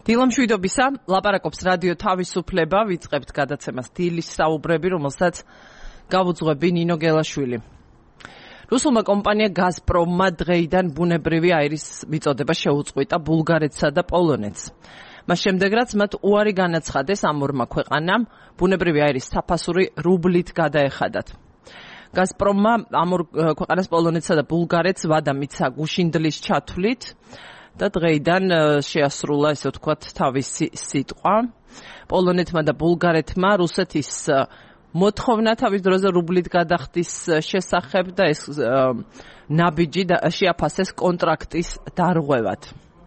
დილამშვიდობისა, ლაპარაკობს რადიო თავისუფლება, ვიწყებთ გადაცემას დილის საუბრები, რომელსაც გავუძღვები ნინო გელაშვილი. რუსულმა კომპანია გაზპრომმა დღეიდან ბუნებრივი აირის მიწოდება შეუწყვიტა ბულგარეთსა და პოლონეთს. მას შემდეგ რაც მათ უარი განაცხადეს ამ ორმა ქვეყანამ ბუნებრივი აირის საფასური რუბლით გადაეხადათ. გაზპრომმა ამ ორ ქვეყანას პოლონეთსა და ბულგარეთს ვადა მიცა გუშინდლის ჩათვლით და დღეიდან შეასრულა, ესე ვთქვათ, თავისი სიტყვა. პოლონეთმა და ბულგარეთმა რუსეთის მოთხოვნა თავის დროზე რუბლით გადახდის შესახებ და ეს ნაბიჯი შეაფასეს კონტრაქტის დარღვევად.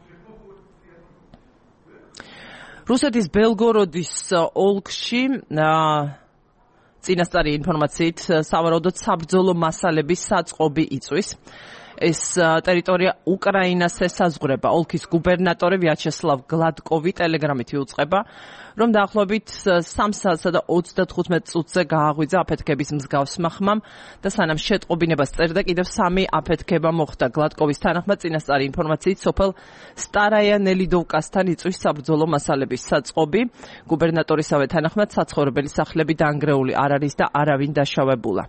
რუსეთის ბელგოროდის ოლქში წინასწარი ინფორმაციით სავარაუდოდ საბრძოლო მასალების საწყობი იწვის. ეს ტერიტორია უკრაინას ესაზღვრება. ოლქის გუბერნატორი ვიაჩესლავ გლადკოვი ტელეგრამით იუწყება, რომ დაახლოებით 3:25 წუთზე გააღვიძა აფეთქების მსგავსმა ხმამ და სანამ შეტყობინებას წერდა, კიდევ 3 აფეთქება მოხდა. გლადკოვის თანახმად წინასწარი ინფორმაციით სოფელ სტარაია ნელიდოვკასთან იწვის საბრძოლო მასალების საწყობი. გუბერნატორისავე თანახმად საცხოვრებელი სახლები დაანგრეული არ არის და არავინ დაშავებულა.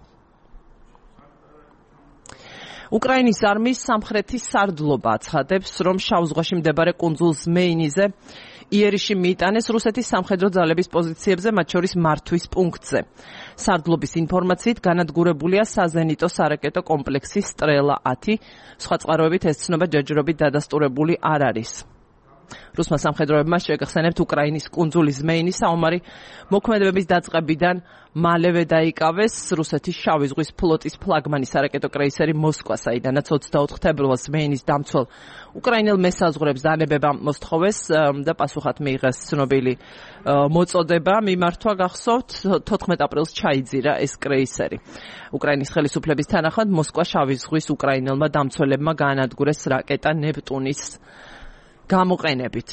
უკრაინის არმიის სამხრეთი სარდლობა აცხადებს, რომ შავ ზღვაში მდებარე კუნძულ ზმეინიზე იერიში მიიტანეს რუსეთის სამხედრო ძალების პოზიციებზე, მათ შორის მართვის პუნქტზე. სარდლობის ინფორმაციით განადგურებულია საზენიტო სარაკეტო კომპლექსი სტრელა-10, სხვა წყაროებით ეს ცნობა ჯერჯერობით დადასტურებული არ არის. რუსმა სამხედროებმა შეგახსენებთ უკრაინის კუნძული ზმეინის საომარი მოქმედებების დაწყებიდან მალევე დაიკავეს რუსეთის შავი ზღვის ფლოტის ფლაგმანი სარაკეტო კრეისერი მოსკვა, საიდანაც 24 თებერვალს ზმეინის დამცველ უკრაინელ მესაზღვრებს დანებება მოსთხოვეს და პასუხად მიიღეს ცნობილი მოწოდება მიმართვა გახსოვთ 14 აპრილს ჩაიძირა ეს კრეისერი. უკრაინის ხელისუფლების თანახმად მოსკვა შავი ზღვის უკრაინელმა დამცველებმა გაანადგურეს რაკეტა ნეპტუნის გამოყენებით.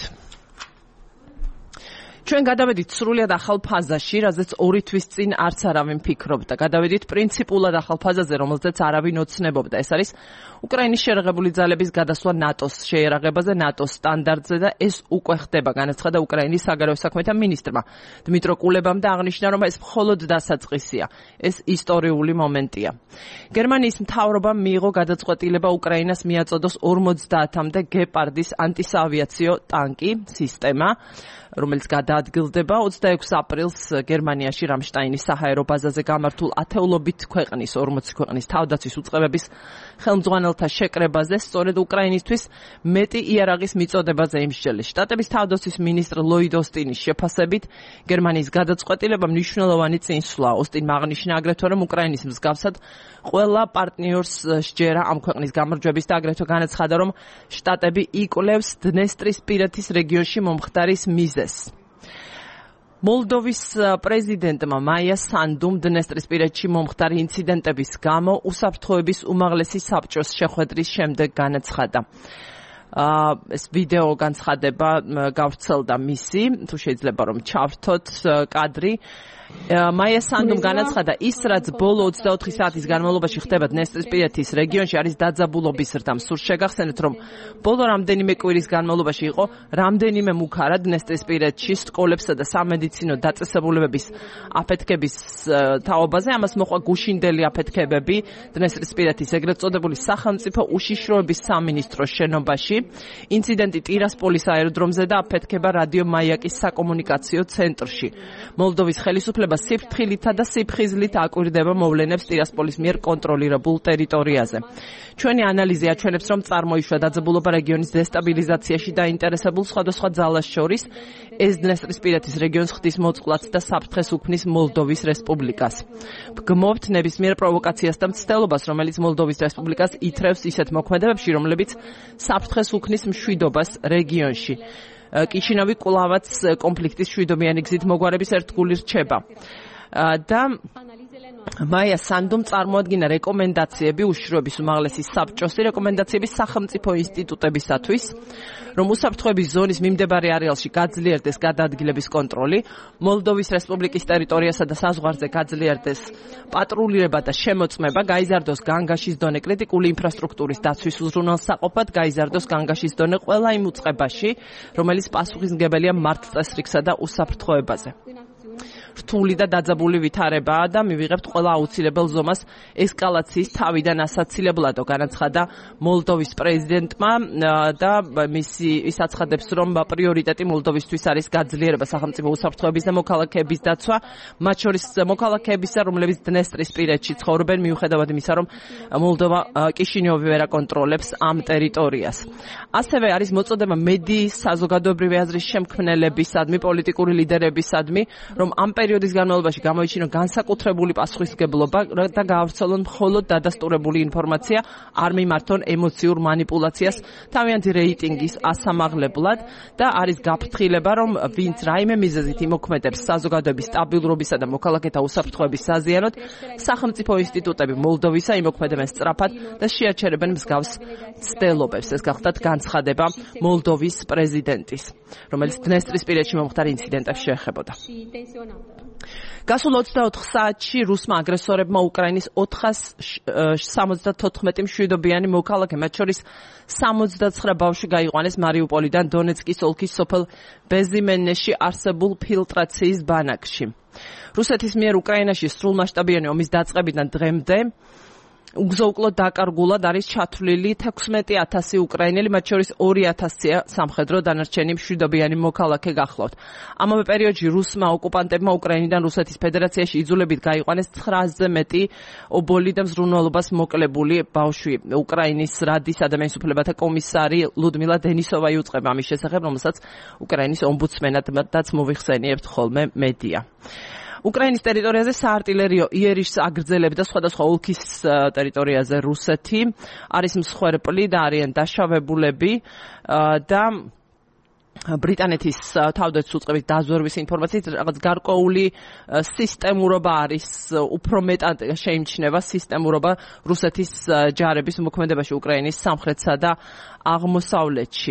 ჩვენ გადავედით სრულიად ახალ ფაზაში, რაზეც 2 თვის წინ არც არავინ ფიქრობდა. გადავედით პრინციპულად ახალ ფაზაზე, რომელზეც არავინ ოცნებობდა. ეს არის უკრაინის შეერაღებული ძალების გადასვლა ნატოს შეერაღებაზე, ნატოს სტანდარტზე და ეს უკვე ხდება, განაცხადა უკრაინის საგარეო საქმეთა მინისტრმა დმიტრო კულებამ და აღნიშნა, რომ ეს მხოლოდ დასაწყისია. ეს ისტორიული მომენტია. გერმანიის მთავრობამ მიიღო გადაწყვეტილება უკრაინას მიაწოდოს 50-მდე გეპარდის ანტისაავიაციო ტანკი სისტემა, რომელიც გადაადგილდება 26 აპრილს გერმანიაში რამშტაინის საჰაერო ბაზაზე გამართულ ათეულობით ქვეყნის 40 ქვეყნის თავდაცვის უწყებების ხელმძღვანელთა შეკრებაზე სწორედ უკრაინისთვის მეტი იარაღის მიწოდებაზე იმსჯელეს. შტატების თავდაცვის მინისტრ ლოიდ ოსტინის შეფასებით გერმანიის გადაწყვეტილება მნიშვნელოვანი წინსვლა. ოსტინმა აღნიშნა აგრეთვე, რომ უკრაინის მსგავსად ყველა პარტნიორს სჯერა ამ ქვეყნის გამარჯვების და აგრეთვე განაცხადა, რომ შტატები იკვლევს დნესტრისპირეთის რეგიონში მომხდარის მიზეზს. მოლდოვის პრეზიდენტმა მაია სანდუმ დნესტრისპირეთში მომხდარი ინციდენტების გამო უსაფრთხოების უმაღლესი საბჭოს შეხვედრის შემდეგ განაცხადა. ეს ვიდეო განცხადება გავრცელდა მისი, თუ შეიძლება რომ ჩავრთოთ კადრი. მაია სანდუმ განაცხადა, ის რაც ბოლო 24 საათის განმავლობაში ხდება დნესტრისპირეთის რეგიონში არის დაძაბულობის რდამ. სურს შეგახსენეთ, რომ ბოლო რამდენიმე კვირის განმავლობაში იყო რამდენიმე მუქარა დნესტრისპირეთში სკოლებსა და სამედიცინო დაწესებულებების აფეთქების თაობაზე. ამას მოყვა გუშინდელი აფეთქებები დნესტრისპირეთის ეგრეთ წოდებული სახელმწიფო უშიშროების სამინისტროს შენობაში. ინციდენტი ტირასპოლის აეროდრომზე და აფეთქება რადიო მაიაკის საკომუნიკაციო ცენტრში. მოლდოვის ხელისუფლება სიფრთხილითა და სიფხიზლით აკვირდება მოვლენებს ტირასპოლის მიერ კონტროლირებულ ტერიტორიაზე. ჩვენი ანალიზი აჩვენებს, რომ წარმოიშვა დაძაბულობა რეგიონის დესტაბილიზაციაში დაინტერესებულ სხვადასხვა ძალას შორის. ეს დნესტრისპირეთის რეგიონს ხდის მოწყვლად და საფრთხეს უქმნის მოლდოვის რესპუბლიკას. გმობთ ნებისმიერ პროვოკაციას და მცდელობას, რომელიც მოლდოვის რესპუბლიკას ითრევს ისეთ მოქმედებებში, რომლებიც საფრთხეს უქმნის მშვიდობას რეგიონში. კიჩინოვი კვლავაც კონფლიქტის მშვიდობიანი გზით მოგვარების ერთგული რჩება. და მაია სანდუმ წარმოადგინა რეკომენდაციები უშიშროების უმაღლესი საბჭოს რეკომენდაციების სახელმწიფო ინსტიტუტებისათვის, რომ უსაფრთხოების ზონის მიმდებარე არეალში გაძლიერდეს გადაადგილების კონტროლი, მოლდოვის რესპუბლიკის ტერიტორიასა და საზღვარზე გაძლიერდეს პატრულირება და შემოწმება, გაიზარდოს განგაშის დონე კრიტიკული ინფრასტრუქტურის დაცვის უზრუნველსაყოფად, გაიზარდოს განგაშის დონე ყველა იმ უწყებაში, რომელიც პასუხისმგებელია მართლწესრიგსა და უსაფრთხოებაზე. რთული და დაძაბული ვითარებაა და მივიღებთ ყველა აუცილებელ ზომას ესკალაციის თავიდან ასაცილებლადო, განაცხადა მოლდოვის პრეზიდენტმა და ის აცხადებს, რომ პრიორიტეტი მოლდოვისთვის არის გაძლიერება სახელმწიფო უსაფრთხოების და მოქალაქეების დაცვა, მათ შორის მოქალაქეებისა, რომლებიც დნესტრისპირეთში ცხოვრობენ, მიუხედავად იმისა, რომ მოლდოვა კიშინიოვი ვერ აკონტროლებს ამ ტერიტორიას. ასევე არის მოწოდება მედიის, საზოგადოებრივი აზრის შემქმნელებისადმი, პოლიტიკური ლიდერებისადმი, რომ ამ პერიოდის განმავლობაში გამოიჩინონ განსაკუთრებული პასუხისმგებლობა და გაავრცელონ მხოლოდ დადასტურებული ინფორმაცია, არ მიმართონ ემოციურ манипуляციას თავიანთი რეიტინგის ასამაღლებლად და არის გაფრთხილება, რომ ვინც რაიმე მიზეზით იმოქმედებს საზოგადოების სტაბილურობისა და მოქალაქეთა უსაფრთხოების საზიანოდ, სახელმწიფო ინსტიტუტები მოლდოვისა იმოქმედებენ სწრაფად და შეაჩერებენ მსგავს ცდელობებს. ეს გახლდათ განცხადება მოლდოვის პრეზიდენტის, რომელიც დნესტრისპირეთში მომხდარ ინციდენტებს შეეხებოდა. გასულ 24 საათში რუსმა აგრესორებმა უკრაინის 474 მშვიდობიანი მოქალაქე, მათ შორის 69 ბავშვი გაიყვანეს მარიუპოლიდან დონეცკის ოლქის სოფელ ბეზიმენეში არსებულ ფილტრაციის ბანაკში. რუსეთის მიერ უკრაინაში სრულმასშტაბიანი ომის დაწყებიდან დღემდე უგზო-უკლოდ დაკარგულად არის ჩათვლილი 16,000 უკრაინელი, მათ შორის 2,000-ია სამხედრო, დანარჩენი მშვიდობიანი მოქალაქე გახლავთ. ამავე პერიოდში რუსმა ოკუპანტებმა უკრაინიდან რუსეთის ფედერაციაში იძულებით გაიყვანეს 900-ზე მეტი ობოლი და მზრუნველობას მოკლებული ბავშვი. უკრაინის რადის ადამიანის უფლებათა კომისარი ლუდმილა დენისოვა იუწყება ამის შესახებ, რომელსაც უკრაინის ომბუდსმენადაც მოიხსენიებთ ხოლმე მედია. უკრაინის ტერიტორიაზე საარტილერიო იერიშს აგრძელებდა სხვადასხვა ოლქის ტერიტორიაზე რუსეთი, არის მსხვერპლი და არიან დაშავებულები და ბრიტანეთის თავდაცვის უწყების დაზვერვის ინფორმაციით რაღაც გარკვეული სისტემურობა არის, უფრო მეტად შეიმჩნევა სისტემურობა რუსეთის ჯარების მოქმედებაში უკრაინის სამხრეთსა და აღმოსავლეთში.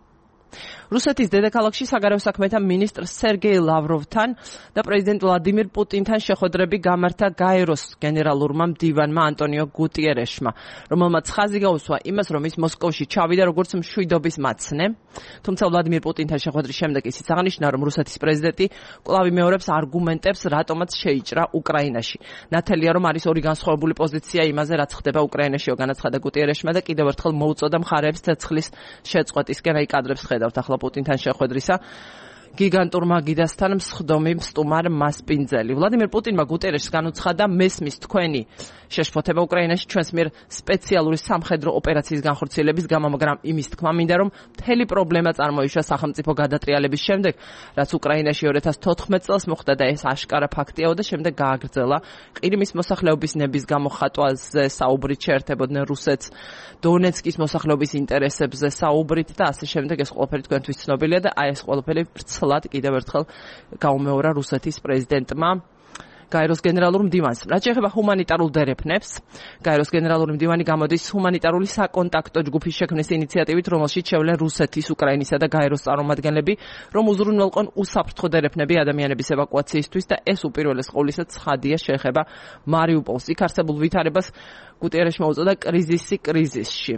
რუსეთის დედაქალაქში საგარეო საქმეთა მინისტრ სერგეი ლავროვთან და პრეზიდენტ ვლადიმირ პუტინთან შეხვედრები გამართა გაეროს გენერალურმა მდივანმა ანტონიო გუტიერეშმა, რომელმაც ხაზი გაუსვა იმას, რომ ის მოსკოვში ჩავიდა როგორც მშვიდობის მაცნე. თუმცა ვლადიმირ პუტინთან შეხვედრის შემდეგ ისიც აღნიშნა, რომ რუსეთის პრეზიდენტი კვლავ იმეორებს არგუმენტებს, რატომაც შეიჭრა უკრაინაში. ნათელია, რომ არის ორი განსხვავებული პოზიცია იმაზე, რაც ხდება უკრაინაშიო, განაცხადა გუტიერეშმა და კიდევ ერთხელ მოუწოდა მხარეებს ცეცხლის შეწყვეტისკენ, აი კადრებს ხედავთ ახლა პუტინთან შეხვედრისა გიგანტურმა გიდასთან მსხდომი სტუმარ მასპინძელი. ვლადიმირ პუტინმა გუტიერეშს განუცხადა, მესმის თქვენი შეშფოთება უკრაინაში ჩვენს მიერ სპეციალური სამხედრო ოპერაციის განხორციელების გამო, მაგრამ იმის თქმა მინდა, რომ მთელი პრობლემა წარმოიშვა სახელმწიფო გადატრიალების შემდეგ, რაც უკრაინაში 2014 წელს მოხდა და ეს აშკარა ფაქტია და შემდეგ გააგრძელა. ყირიმის მოსახლეობის ნების გამოხატვაზე საუბრით შეერთებოდნენ რუსეთს, დონეცკის მოსახლეობის ინტერესებზე საუბრით და ასე შემდეგ. ეს ყველაფერი თქვენთვის ცნობილია და აი ეს ყველაფერი ვრცლად კიდევ ერთხელ გაუმეორა რუსეთის პრეზიდენტმა გაეროს გენერალურ მდივანს. რაც შეეხება ჰუმანიტარულ დერეფნებს, გაეროს გენერალური მდივანი გამოდის ჰუმანიტარული საკონტაქტო ჯგუფის შექმნის ინიციატივით, რომელშიც შევლენ რუსეთის, უკრაინისა და გაეროს წარმომადგენლები, რომ უზრუნველყონ უსაფრთხო დერეფნები ადამიანების ევაკუაციისთვის და ეს უპირველეს ყოვლისა ცხადია შეეხება მარიუპოლს. იქ არსებულ ვითარებას გუტიერეშმა უწოდა კრიზისში.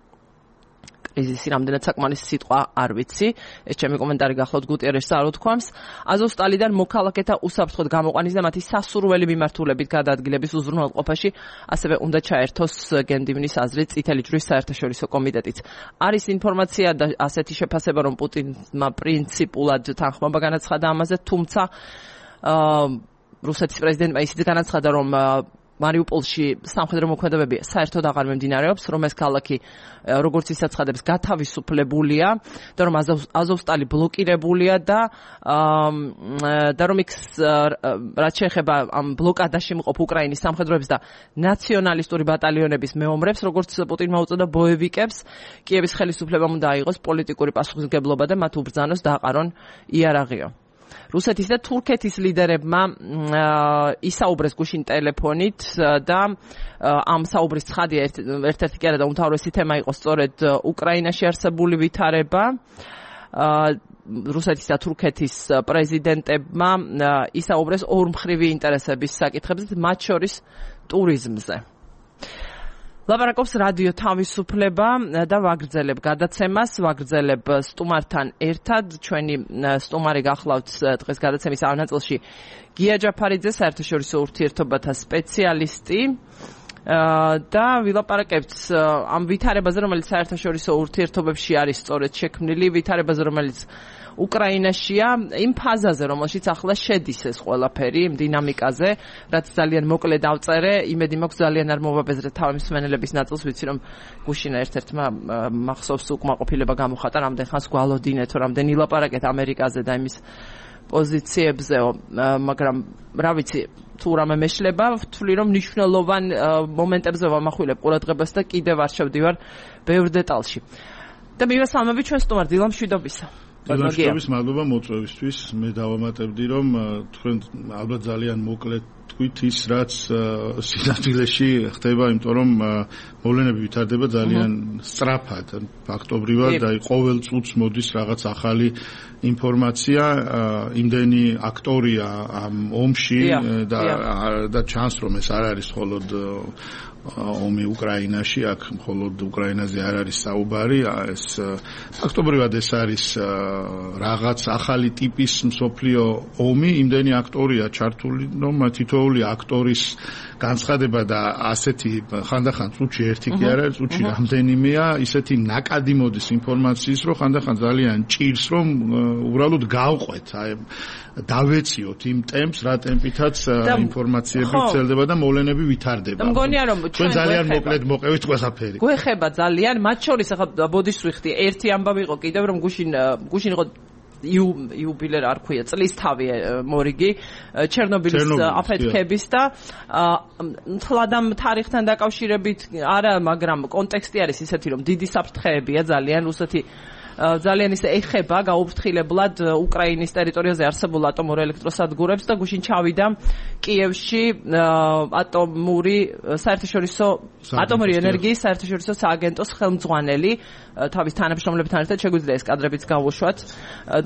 კრიზისი რამდენად საკმარისი სიტყვა არ ვიცი. ეს ჩემი კომენტარი გახლავთ გუტიერეშს არ უთქვამს. აზოვსტალიდან მოქალაქეთა უსაფრთხოდ გამოყვანის და მათი სასურველი მიმართულებით გადაადგილების უზრუნველყოფაში ასევე უნდა ჩაერთოს გენდივნის აზრით წითელი ჯვრის საერთაშორისო კომიტეტიც. არის ინფორმაცია და ასეთი შეფასება, რომ პუტინმა პრინციპულად თანხმობა განაცხადა ამაზე, თუმცა რუსეთის პრეზიდენტმა ისიც განაცხადა, რომ მარიუპოლში სამხედრო მოქმედებები საერთოდ აღარ მიმდინარეობს, რომ ეს ქალაქი როგორც ის აცხადებს გათავისუფლებულია და რომ აზოვსტალი ბლოკირებულია და რომ იქ რაც შეეხება ამ ბლოკადაში მყოფ უკრაინის სამხედროებს და ნაციონალისტური ბატალიონების მეომრებს, როგორც პუტინმა უწოდა ბოევიკებს, კიევის ხელისუფლებამ უნდა აიღოს პოლიტიკური პასუხისმგებლობა და მათ უბრძანოს დააყარონ იარაღიო. რუსეთის და თურქეთის ლიდერებმა ისაუბრეს გუშინ ტელეფონით და ამ საუბრის ცხადია ერთ-ერთი კი არა და უმთავრესი თემა იყო სწორედ უკრაინაში არსებული ვითარება. რუსეთის და თურქეთის პრეზიდენტებმა ისაუბრეს ორმხრივი ინტერესების საკითხებზე, მათ შორის ტურიზმზე. ლაპარაკობს რადიო თავისუფლება და ვაგრძელებ გადაცემას, ვაგრძელებ სტუმართან ერთად. ჩვენი სტუმარი გახლავთ დღეს გადაცემის ამ ნაწილში გია ჯაფარიძე, საერთაშორისო ურთიერთობათა სპეციალისტი. და ვილაპარაკებთ ამ ვითარებაზე, რომელიც საერთაშორისო ურთიერთობებში არის სწორედ შექმნილი, ვითარებაზე, რომელიც უკრაინაშია, იმ ფაზაზე, რომელშიც ახლა შედის ეს ყველაფერი, იმ დინამიკაზე, რაც ძალიან მოკლედ დავწერე, იმედი მაქვს ძალიან არ მოვაბეზრე თავი მსმენელების ნაწილს, ვიცი რომ გუშინა ერთ-ერთმა მახსოვს უკმაყოფილება გამოხატა, რამდენ ხანს გვალოდინეთო, რამდენ ილაპარაკეთ ამერიკაზე და იმის პოზიციებზეო, მაგრამ რა ვიცი, თუ რამე მეშლება, ვთვლი რომ მნიშვნელოვან მომენტებზე ვამახვილებ ყურადღებას და კიდევ არ შევდივარ ბევრ დეტალში. და მივესალმები ჩვენ სტუმარ დილა მშვიდობისა. მადლობის მადლობა მოწვევისთვის. მე დავამატებდი რომ თქვენ ალბათ ძალიან მოკლედ თქვით ის რაც სინამდვილეში ხდება, იმიტომ რომ მოვლენები ვითარდება ძალიან სწრაფად, ფაქტობრივად და ყოველ წუთს მოდის რაღაც ახალი ინფორმაცია, იმდენი აქტორია ამ ომში და ჩანს რომ ეს არ არის მხოლოდ ომი უკრაინაში, აქ მხოლოდ უკრაინაზე არ არის საუბარი, ეს ფაქტობრივად ეს არის რაღაც ახალი ტიპის მსოფლიო ომი, იმდენი აქტორია ჩართული, რომ თითოეული აქტორის განცხადება და ასეთი ხანდახან წუთში ერთი კი არა, წუთში რამდენიმეა, ისეთი ნაკადი მოდის ინფორმაციის, რომ ხანდახან ძალიან ჭირს, რომ უბრალოდ გავყვეთ, აი დავეციოთ იმ ტემპს, რა ტემპითაც ინფორმაციები ვრცელდება და მოვლენები ვითარდება. და მგონია რომ ჩვენ ძალიან მოკლედ მოყევით ყველაფერი. გვეხება ძალიან, მათ შორის ახლა ბოდიშს ვიხდი, ერთი ამბავი იყო კიდევ რომ გუშინ იყო იუბილე არ ქვია, წლის თავი მორიგი ჩერნობილის აფეთქების და თლადამ თარიღთან დაკავშირებით არა, მაგრამ კონტექსტი არის ისეთი, რომ დიდი საფრთხეებია ძალიან რუსეთი ძალიან ისე ეხება გაუფრთხილებლად უკრაინის ტერიტორიაზე არსებულ ატომურ ელექტროსადგურებს და გუშინ ჩავიდა კიევში ატომური ენერგიის საერთაშორისო სააგენტოს ხელმძღვანელი თავის თანამშრომლებთან ერთად შეგვიძლია ეს კადრებიც გავუშვათ და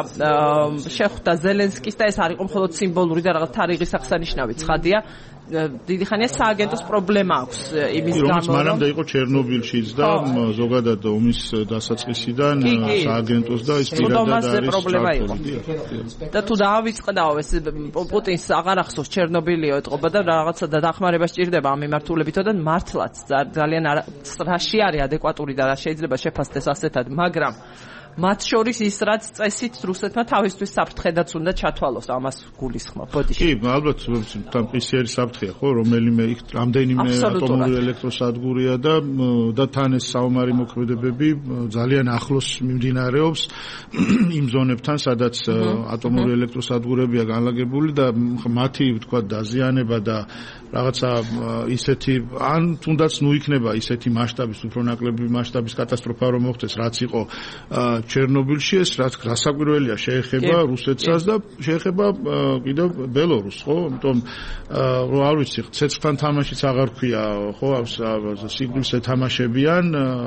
შეხვდა ზელენსკის და ეს არ იყო მხოლოდ სიმბოლური და რაღაც თარიღის აღსანიშნავი ცხადია. დიდი ხანია სააგენტოს პრობლემა აქვს იმის გამო, მანამდე იყო ჩერნობილშიც და ზოგადად ომის დასაწყისიდან სააგენტოს და ის პირადად არის პრობლემა იყო. და თუ დავიწყდაო ეს პუტინს აღარ ახსოვს ჩერნობილიო ეთყობა და რაღაცა დახმარება სჭირდება ამ მიმართულებითო და მართლაც ძალიან რაში არის ადეკვატური და რა შეიძლება შეფასდეს ასეთად, მაგრამ მათ შორის ის რაც წესით რუსეთმა თავისთვის საფრთხედაც უნდა ჩათვალოს, ამას გულისხმობ. ბოდიში. კი, ალბათ თან პისიერი საფრთხეა, ხო, რომელიმე რამდენიმე ატომური ელექტროსადგურია და თან ეს საომარი მოქმედებები ძალიან ახლოს მიმდინარეობს იმ ზონებთან, სადაც ატომური ელექტროსადგურებია განლაგებული და მათი, ვთქვათ, დაზიანება და რაღაცა ისეთი ან თუნდაც ნუ იქნება ისეთი მასშტაბის, უფრო ნაკლები მასშტაბის კატასტროფა რომ მოხდეს, რაც იყო ჩერნობილში, ეს რასაკვირველია შეეხება რუსეთსაც და შეეხება კიდევ ბელორუსს, ხო? იმიტომ რომ არ ვიცი, ცეცხლთან თამაშიც აღარ ქვია, ხო? სიკვდილს ეთამაშებიან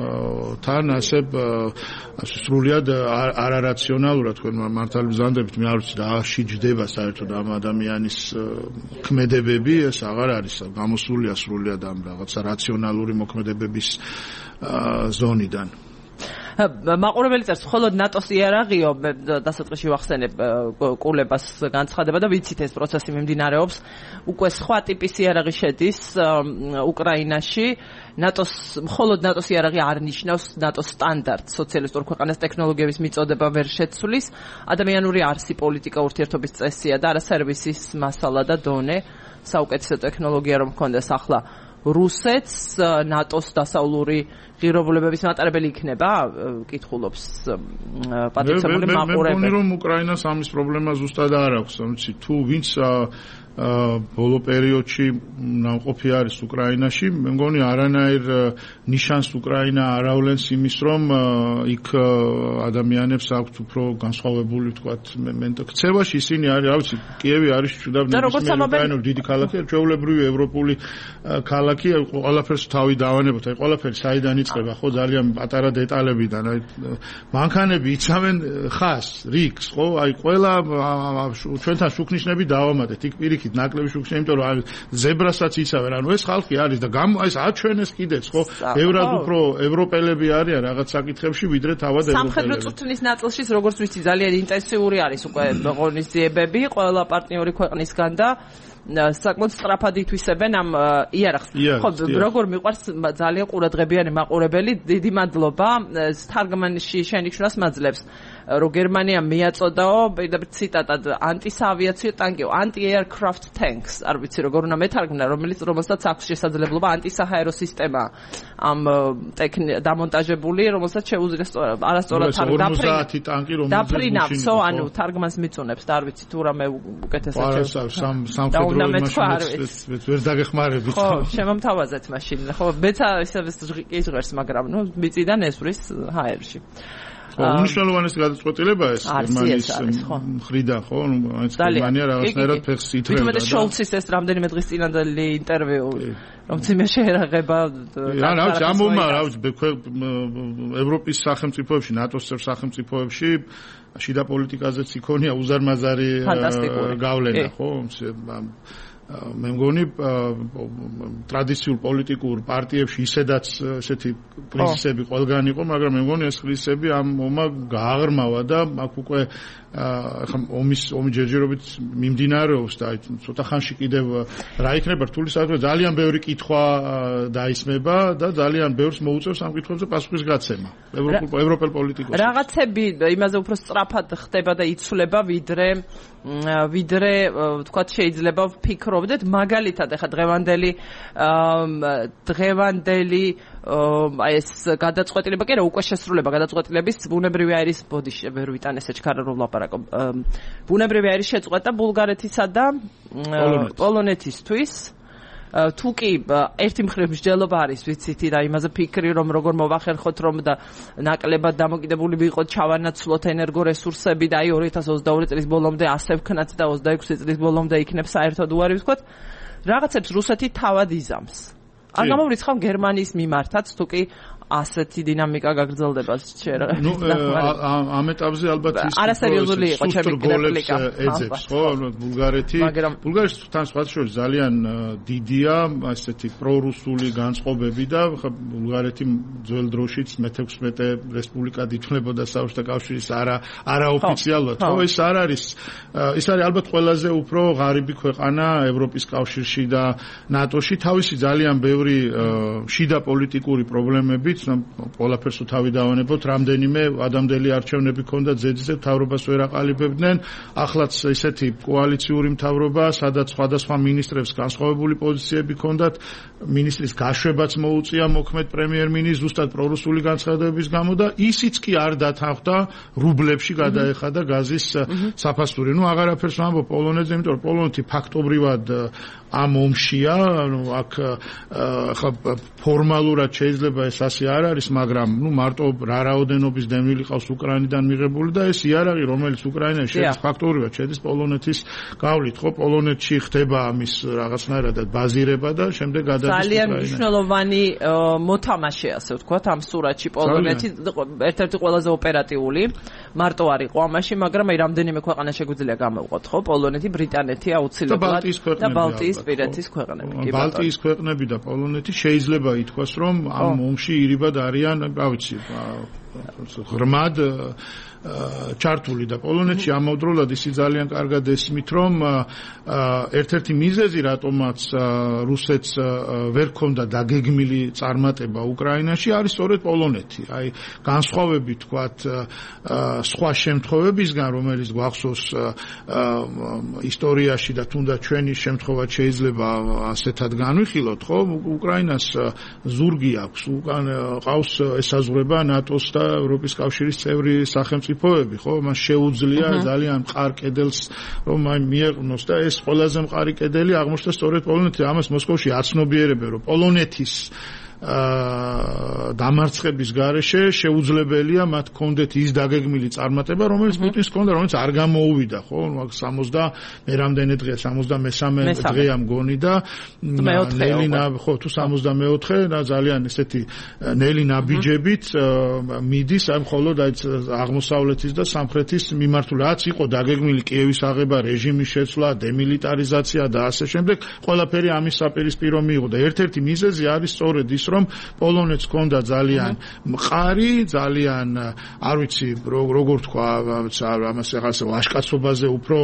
თან ასე სრულიად არარაციონალურად თქვენ მართალი ბრძანდებით, მე არ ვიცი რა შეჯდება საერთოდ ამ ადამიანის ქმედებები, ეს აღარ არის გამოსულია სრულიად ამ რაღაცა რაციონალური მოქმედებების ზონიდან. მაყურებელი წერს, მხოლოდ ნატოს იარაღიო, დასაწყისში ვახსენებ კულებას განცხადება და ვიცით ეს პროცესი მიმდინარეობს. უკვე სხვა ტიპის იარაღი შედის უკრაინაში. მხოლოდ ნატოს იარაღი არ ნიშნავს ნატოს სტანდარტ სოციალისტურ ქვეყანას ტექნოლოგიების მიწოდება ვერ შეცვლის. ადამიანური არსი პოლიტიკა ურთიერთობის წესია და არა სერვისის მასალა და დონე. საუკეთესო ტექნოლოგია რომ მქონდეს ახლა რუსეთს ნატოს დასავლური ღირებულებების მატარებელი იქნება, კითხულობს პატრიციული მაყურებელი. მე მგონი რომ უკრაინას ამის პრობლემა ზუსტად არ აქვს, თუ ვინც ბოლო პერიოდში ნამყოფი არის უკრაინაში. მე მგონი არანაირ ნიშანს უკრაინა არ ავლენს იმის, რომ იქ ადამიანებს აქვთ უფრო განსხვავებული ვთქვათ მენტოქცევაში. ისინი არის, რა ვიცი, კიევი არის ჩვეულებრივი დიდი ქალაქი, ჩვეულებრივი ევროპული ქალაქი, ყველაფერს თავი დავანებოთ. აი ყველაფერი საიდან იწყება, ხო, ძალიან პატარა დეტალებიდან. აი მანქანები იცავენ ხას, რიგს, ხო? აი ყველა ჩვენთან შუქნიშნები დავამატეთ. იქ პირიქით ნაკლები შუქნიშნები, იმიტომ რომ ზებრასაც იცავენ. ანუ ეს ხალხი არის და ეს აჩვენეს კიდეც, ხო? ბევრად უფრო ევროპელები არიან რაღაც საკითხებში, ვიდრე თავად ევროპელები. სამხედრო წვრთნის ნაწილში, როგორც ვიცი, ძალიან ინტენსიური არის უკვე ღონისძიებები ყველა პარტნიორი ქვეყნისგან და საკმაოდ სწრაფად ითვისებენ ამ იარაღს. ხო, როგორ მიყვარს ძალიან ყურადღებიანი მაყურებელი, დიდი მადლობა. თარგმანში შენიშნას მაძლევს, რომ გერმანიამ მიაწოდაო პირდაპირ ციტატად ანტისაავიაციო ტანკი, anti-aircraft tanks, არ ვიცი როგორ უნდა მეთარგმნა, რომელსაც აქვს შესაძლებლობა ანტისაჰაერო სისტემა ამ დამონტაჟებული, რომელსაც შეუძლია არასწორად დაფრინავსო, ანუ თარგმანს მიწუნებს და არ ვიცი თუ რამე უკეთესად ვერ დაგეხმარებით. ხო, შემომთავაზეთ მაშინ. ხო, მეცა ისევ ის ჟღერს, მაგრამ ნუ მიწიდან ესვრის ჰაერში. უნიშნელოვანესი გადაწყვეტილება ეს გერმანიის მხრიდან, ხო? გერმანია რაღაცნაირად ფეხს ითრევდა. თუმცა შოლცის ეს რამდენიმე დღის წინანდელი ინტერვიუ, რომ ციმე შეერაღება რა ვიცი, ამომა, რა ვიცი, ევროპის სახელმწიფოებში, ნატოს სახელმწიფოებში შიდა პოლიტიკაზეც იქონია უზარმაზარი გავლენა, ხო? მე მგონი ტრადიციულ პოლიტიკურ პარტიებში ისედაც ესეთი კრიზისები ყველგან იყო, მაგრამ მე მგონი ეს კრიზისები ამ ომმა გააღრმავა და აქ უკვე ომი ჯერჯერობით მიმდინარეობს და ცოტა ხანში კიდევ რა იქნება რთული საქმე, ძალიან ბევრი კითხვა დაისმება და ძალიან ბევრს მოუწევს ამ კითხვებზე პასუხის გაცემა ევროპელ პოლიტიკოსებს. რაღაცები იმაზე უფრო სწრაფად ხდება და იცვლება, ვიდრე თქვათ შეიძლება ვფიქრობდეთ, მაგალითად ეხა დღევანდელი აი ეს გადაწყვეტილება კი რა უკვე შესრულება გადაწყვეტილების ბუნებრივი აირის ბოდიში ვერ ვიტან ესე ჩქარა რომ ლაპარაკობ. ბუნებრივი აირის შეწყვეტა ბულგარეთისა და პოლონეთისთვის. თუ კი ერთი მხრივ მსჯელობა არის ვიცით და იმაზე ფიქრი რომ როგორ მოვახერხოთ რომ და ნაკლებად დამოკიდებული ვიყოთ ჩავანაცვლოთ ენერგორესურსები და აი 2022 წლის ბოლომდე ასე ვქნათ და 26 წლის ბოლომდე იქნებ საერთოდ უარი ვთქვათ რაღაცებს რუსეთი თავად იზამს. არ გამოვრიცხავ გერმანიის მიმართაც თუ კი ასეთი დინამიკა გაგრძელდება შეიძლება. ნუ ამ ეტაპზე ალბათ ის არასერიოზული იყო ჩემი რეპლიკა. ეძებს, ხო, ბულგარეთის თან სხვა შორის ძალიან დიდია ასეთი პრორუსული განწყობები და ბულგარეთი ძველ დროშიც მე-16 რესპუბლიკად ითვლებოდა საბჭოთა კავშირის არაოფიციალურად. ხო, ეს არ არის, ეს არის ალბათ ყველაზე უფრო ღარიბი ქვეყანა ევროპის კავშირში და ნატოში. თავისი ძალიან ბევრი შიდა პოლიტიკური პრობლემებით ყველაფერს თავი დავანებოთ, რამდენიმე ადამიანელი არჩევნები ქონდა ძეძზე, მთავრობას ვერ აყალიბებდნენ. ახლაც ესეთი კოალიციური მთავრობა, სადაც სხვადასხვა მინისტრებს განსხვავებული პოზიციები ქონდათ, მინისტრის გაშვებაც მოუწია მოქმედ პრემიერ-მინისტრს ზუსტად პრორუსული განცხადებების გამო და ისიც კი არ დათანხმდა რუბლებში გადაეხადა გაზის საფასური. ნუ აღარაფერს ვამბობ პოლონეთზე, იმიტომ რომ პოლონეთი ფაქტობრივად ამ ომშია, ანუ აქ ფორმალურად შეიძლება ეს ასე არ არის, მაგრამ ნუ მარტო რა რაოდენობის დემილი ყავს უკრაინიდან მიღებული და ეს იარაღი, რომელიც უკრაინაში შედის ფაქტობრივად შედის პოლონეთის გავლით, ხო, პოლონეთში ხდება ამის რაღაცნაირად ბაზირება და შემდეგ გადადის უკრაინაში. ძალიან მნიშვნელოვანი მოთამაშე, ასე ვთქვათ, ამ სურათში პოლონეთი ერთ-ერთი ყველაზე ოპერატიული, მარტო არ იყო ამაში, მაგრამ აი რამდენიმე ქვეყანა შეგვიძლია გამოვყოთ, ხო, პოლონეთი, ბრიტანეთი აუცილებლად და ბალტიისპირეთის ქვეყნები. ბალტიის ქვეყნები და პოლონეთი შეიძლება ითქვას, რომ ამ ომში ირიბად არიან, რა ვიცი, ღრმად ჩართული და პოლონეთში ამავდროულად ისი ძალიან კარგად ესმით, რომ ერთ-ერთი მიზეზი, რატომაც რუსეთს ვერ ქონდა დაგეგმილი წარმატება უკრაინაში, არის სწორედ პოლონეთი. აი, განსხვავებით თქვათ სხვა შემთხვევებისგან, რომელიც გვახსოვს ისტორიაში და თუნდაც ჩვენი შემთხვევა შეიძლება ასეთად განვიხილოთ, ხო? უკრაინას ზურგი აქვს, უკან ყავს ესაზღვრება ნატოს და ევროპის კავშირის წევრი სახელმწიფო სახელმწიფოები, ხო, მას შეუძლია ძალიან მყარ კედელს რომ მიეყნოს და ეს ყველაზე მყარი კედელი აღმოჩნდა სწორედ პოლონეთში. ამას მოსკოვში აცნობიერებენ, რომ პოლონეთის დამარცხების გარეშე შეუძლებელია მათ კონდეთ ის დაგეგმილი წარმატება, რომელიც პუტინს ჰქონდა, რომელიც არ გამოუვიდა, ხო? 60 მე რამდენი დღეა, 63 დღეა მგონი და ნელინა, ხო, თუ 64 და ძალიან ესეთი ნელი ნაბიჯებით მიდის აი მხოლოდ აი აღმოსავლეთის და სამხრეთის მიმართული. რაც იყო დაგეგმილი კიევის აღება, რეჟიმის შეცვლა, დემილიტარიზაცია და ასე შემდეგ, ყველაფერი ამის საპირისპირო მიიღო და ერთ-ერთი მიზეზი არის სწორედ ის, რომ პოლონეთს ჰქონდა ძალიან მყარი, ძალიან არ ვიცი როგორ თქვა, ამას ახალ ლაშკარობაზე უფრო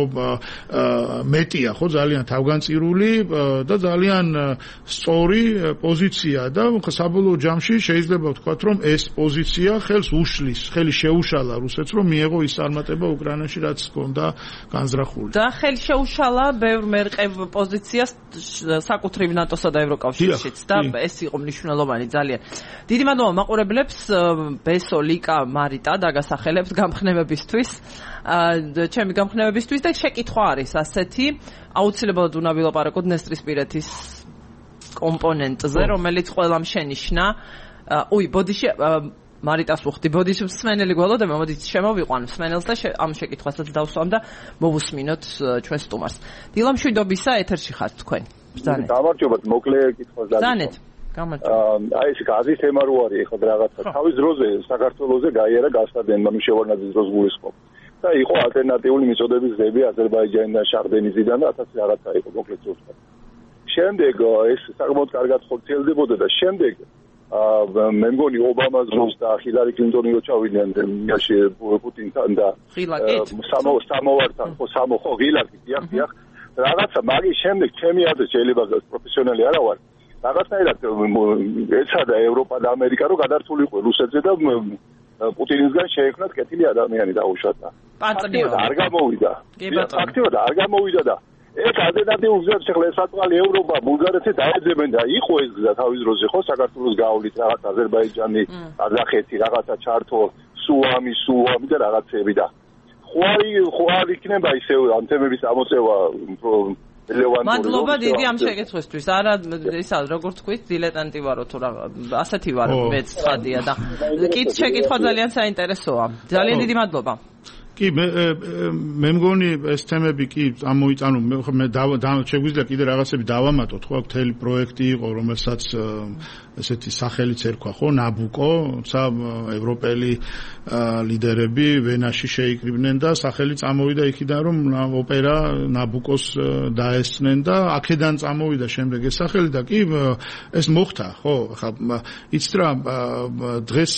მეტია, ხო, ძალიან თავგანწირული და ძალიან სწორი პოზიცია და საბოლოო ჯამში შეიძლება ვთქვათ, რომ ეს პოზიცია ხელი შეუშალა რუსეთს, რომ მიეღო ის წარმატება უკრაინაში, რაც ჰქონდა განზრახული. და ხელი შეუშალა ბევრ მერყევ პოზიციას საკუთრივ ნატოსა და ევროკავშირშიც და ეს იყო მნიშვნელოვანი ძალიან. დიდი მადლობა მაყურებლებს, ბესო, ლიკა, მარიტა დაგასახელებთ გამხნევებისთვის. ჩემი გამხნევებისთვის და შეკითხვა არის ასეთი, აუცილებლად უნდა ვილაპარაკოთ დნესტრისპირეთის კომპონენტზე, რომელიც ყველამ შენიშნა. ბოდიში მარიტას ვუხდი, ბოდიში მსმენელი გველოდება, მოდით შემოვიყვან მსმენელს და ამ შეკითხვასაც დავსვამ და მოვუსმინოთ ჩვენ სტუმარს. დილა მშვიდობისა, ეთერში ხართ თქვენ. ბრძანეთ. გამარჯობათ, მოკლე კითხვას ბრძანეთ. აი ეს გაზის თემა რო არის ხო რაღაცა თავის დროზე საქართველოზე გაიარა გასტადენმა შევარნაძის დროს გულისხმობ და იყო ალტერნატიული მიწოდების გზები აზერბაიჯანიდან შახდენიზიდან და 1000 რაღაცა იყო მოკლედ ზუსტად. შემდეგ ეს საკმაოდ კარგად ხორციელდებოდა და შემდეგ მე მგონი ობამას დროს და ჰილარი კლინტონი რო ჩავიდნენ პუტინთან და სამოვართან ხო ღილაკი დიახ რაღაცა მაგის შემდეგ ჩემი აზრით შეიძლება პროფესიონალი არა ვარ რაღაცნაირად ეცადა ევროპა და ამერიკა რომ გადართულიყო რუსეთზე და პუტინისგან შეექმნათ კეთილი ადამიანი დაუშვათ. პატრიოტი არ გამოვიდა. ფაქტიურად არ გამოვიდა და ეს ალტერნატიულ გზებს ახლა ესაწვალი ევროპა, ბულგარეთი დაეძებენ და იყო ეს გზა თავის დროზე ხო საქართველოს გავლით რაღაც აზერბაიჯანი, ყაზახეთი, რაღაცა ჩართო, სუამი და რაღაცები და ხوار იქნება ისე ამ თემების ამოწევა მადლობა დიდი ამ შეკითხვისთვის. არა ისა როგორ თქვით, დილეტანტი ვარო თუ რა ასეთი ვარო მეც ცხადია და შეკითხვა ძალიან საინტერესოა. ძალიან დიდი მადლობა. კი მე მგონი ეს თემები კი ამოიტანო მე შეგვიძლია კიდე რაღაცები დავამატოთ ხო მთელი პროექტი იყო რომელსაც ესეთი სახელიც ერქვა ხო ნაბუკო ცა ევროპელი ლიდერები ვენაში შეიკრიბნენ და სახელი წამოვიდა იქიდან რომ ოპერა ნაბუკოს დაესწნენ და აქედან წამოვიდა შემდეგ ეს სახელი და კი ეს მოხდა ხო ხა იცით რა დღეს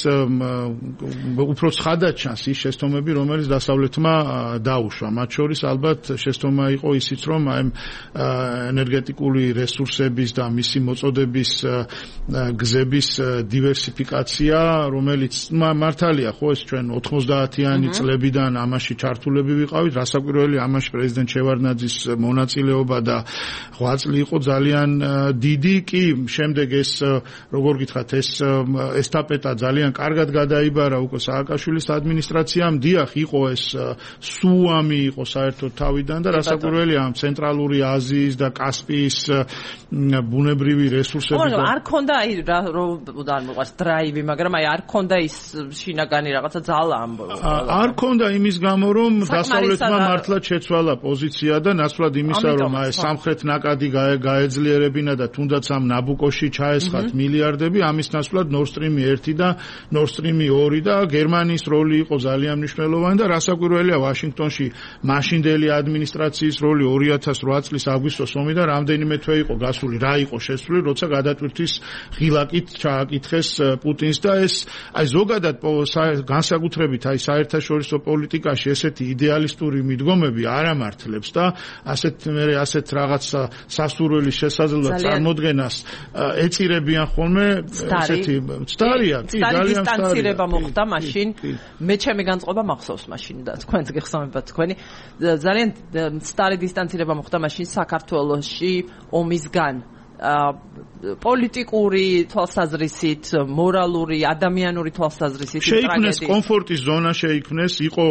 უფრო ცხადად ჩანს ის შეცდომები რომელიც დასავლეთმა დაუშვა მათ შორის ალბათ შეცდომა იყო ისიც რომ აი ენერგეტიკული რესურსების და მისი მოწოდების გზების დივერსიფიკაცია რომელიც მართალია ხო ეს ჩვენ 90-იანი წლებიდან ამაში ჩართულები ვიყავით რასაკვირველი ამაში პრეზიდენტ შევარდნაძის მონაწილეობა და 8 წელი იყო ძალიან დიდი კი შემდეგ ეს როგორ გითხრათ ეს ესტაფეტა ძალიან კარგად გადაიბარა უკვე სააკაშვილის ადმინისტრაციამ დიახ იყო ეს სუამი იყო საერთოდ თავიდან და რასაკვირველია ამ ცენტრალური აზიის და კასპიის ბუნებრივი რესურსები არ ქონდა აი რომ არ მოყავს დრაივი მაგრამ აი არ ქონდა ის შინაგანი რაღაცა ძალა არ ქონდა იმის გამო რომ დასავლეთმა მართლაც შეცვალა პოზიცია და ნაცვლად იმისა რომ აი სამხრეთ ნაკადი გაეძლიერებინა და თუნდაც ამ ნაბუკოში ჩაესხათ მილიარდები ამის ნაცვლად Nord Stream 1 და Nord Stream 2 და გერმანიის როლი იყო ძალიან მნიშვნელოვანი და რასაკვირველია ვაშინგტონში მაშინდელი ადმინისტრაციის როლი 2008 წლის აგვისტოს ომიდან რამდენიმე თვე იყო გასული რა იყო შესული როცა გადატვირთვის ღილაკით ჩააკითხეს პუტინს და ეს აი ზოგადად განსაკუთრებით აი საერთაშორისო პოლიტიკაში ესეთი იდეალისტური მიდგომები არ ამართლებს და ასეთ რაღაც სასურველი შესაძლებლად წარმოდგენას ეწირებიან ხოლმე ესეთი მცდარია კი ძალიან დისტანცირება მოხდა მაშინ მე ჩემი განწყობა მახსოვს მაშინ და თქვენც გეხსოვებათ თქვენი ძალიან მცდარი დისტანცირება მოხდა მაშინ საქართველოში ომისგან პოლიტიკური თვალსაზრისით, მორალური, ადამიანური თვალსაზრისით შეიქმნეს კომფორტის ზონა, შეიქმნეს, იყო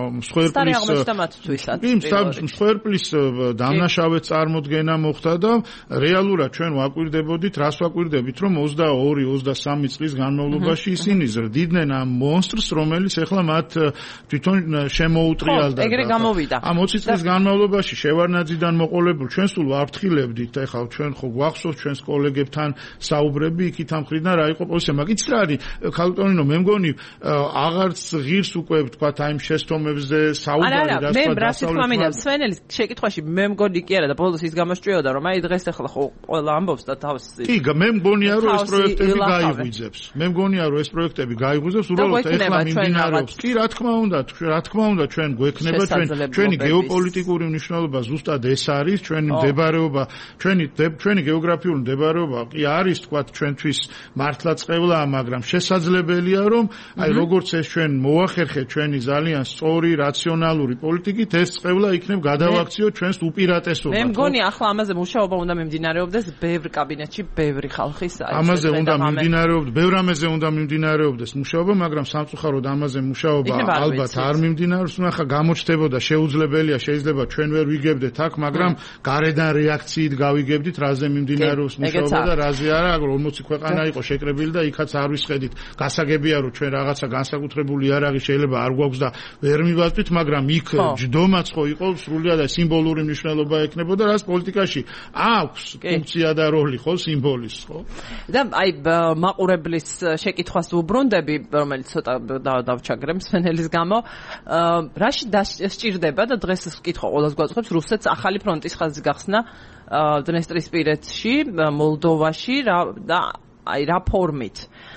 მსხვერპლის დამნაშავედ წარმოდგენა მოხდა და რეალურად ჩვენ ვაკვირდებოდით, რას ვაკვირდებით, რომ 22-23 წლის განმავლობაში ისინი ზრდიდნენ ამ მონსტრს, რომელიც ახლა მათ თვითონ შემოუტრიალდა. ეგრე გამოვიდა. ამ 20 წლის განმავლობაში შევარნაძიდან მოყოლებულ ჩვენ სულ ვაფრთხილებდით, ახლა ჩვენ ხო გვახსოვს ჩვენს კოლეგებთან საუბრები იქით ამ მხრიდან რა იყო პოზიცია, მაგით რა არის ქალტონინო, მე მგონი აღარც ღირს უკვე თქვა აი იმ შეცდომებზე საუბარი რა მე რას თქვა მინდა სვენელის შეკითხვაში მე მგონი კი არა და ბოლოს ის გამოსჭრიოდა რომ აი დღეს ახლა ხო ყველა ამბობს და თავს კი მე მგონია რომ ეს პროექტები გაიღვიძებს მე მგონია რომ ეს პროექტები გაიღვიძებს უბრალოდ ახლა მიმდინარეობს კი რა თქმა უნდა ჩვენ გვექნება ჩვენი გეოპოლიტიკური მნიშვნელობა ზუსტად ეს არის ჩვენი მდებარეობა ჩვენი გეოგრაფიული მდებარეობა კი არის თქვა ჩვენთვის მართლა წყევლაა მაგრამ შესაძლებელია რომ აი როგორც ეს ჩვენ მოახერხეთ ჩვენი ძალიან სწორი რაციონალური პოლიტიკით ეს წყევლა იქნებ გადავაქციოთ ჩვენს უპირატესობას მე მგონი ახლა ამაზე მუშაობა უნდა მიმდინარეობდეს ბევრ კაბინეტში ბევრი ხალხის ამაზე უნდა მიმდინარეობდეს ბევრ ამაზე უნდა მიმდინარეობდეს მუშაობა მაგრამ სამწუხაროდ ამაზე მუშაობა ალბათ არ მიმდინარეობს ახლა გამოჩნდებოდა შეუძლებელია შეიძლება ჩვენ ვერ ვიგებდეთ აქ მაგრამ გარედან რეაქციით გავიგებდით რაზე მიმდინარეობს მუშაობა და რაზე არა 40 ქვეყანა იყო შეკრებილი და იქაც არ ვისხედით გასაგებია რომ ჩვენ რაღაცა განსაკუთრებული იარაღი შეიძლება არ გვაქვს და ვერ მივაწვით მაგრამ იქ ჯდომაც ხო იყო სრულიად სიმბოლური მნიშვნელობა ექნებოდა რაც პოლიტიკაში აქვს ფუნქცია და როლი ხო სიმბოლის ხო და აი მაყურებლის შეკითხვას უბრუნდები რომელიც ცოტა დავჩაგრებ სვენელის გამო რაში დასჭირდება და დღეს ეს კითხვა ყველას გვაწყობს რუსეთს ახალი ფრონტის ხაზი გახსნა დნესტრისპირეთში მოლდოვაში და აი რა ფორმით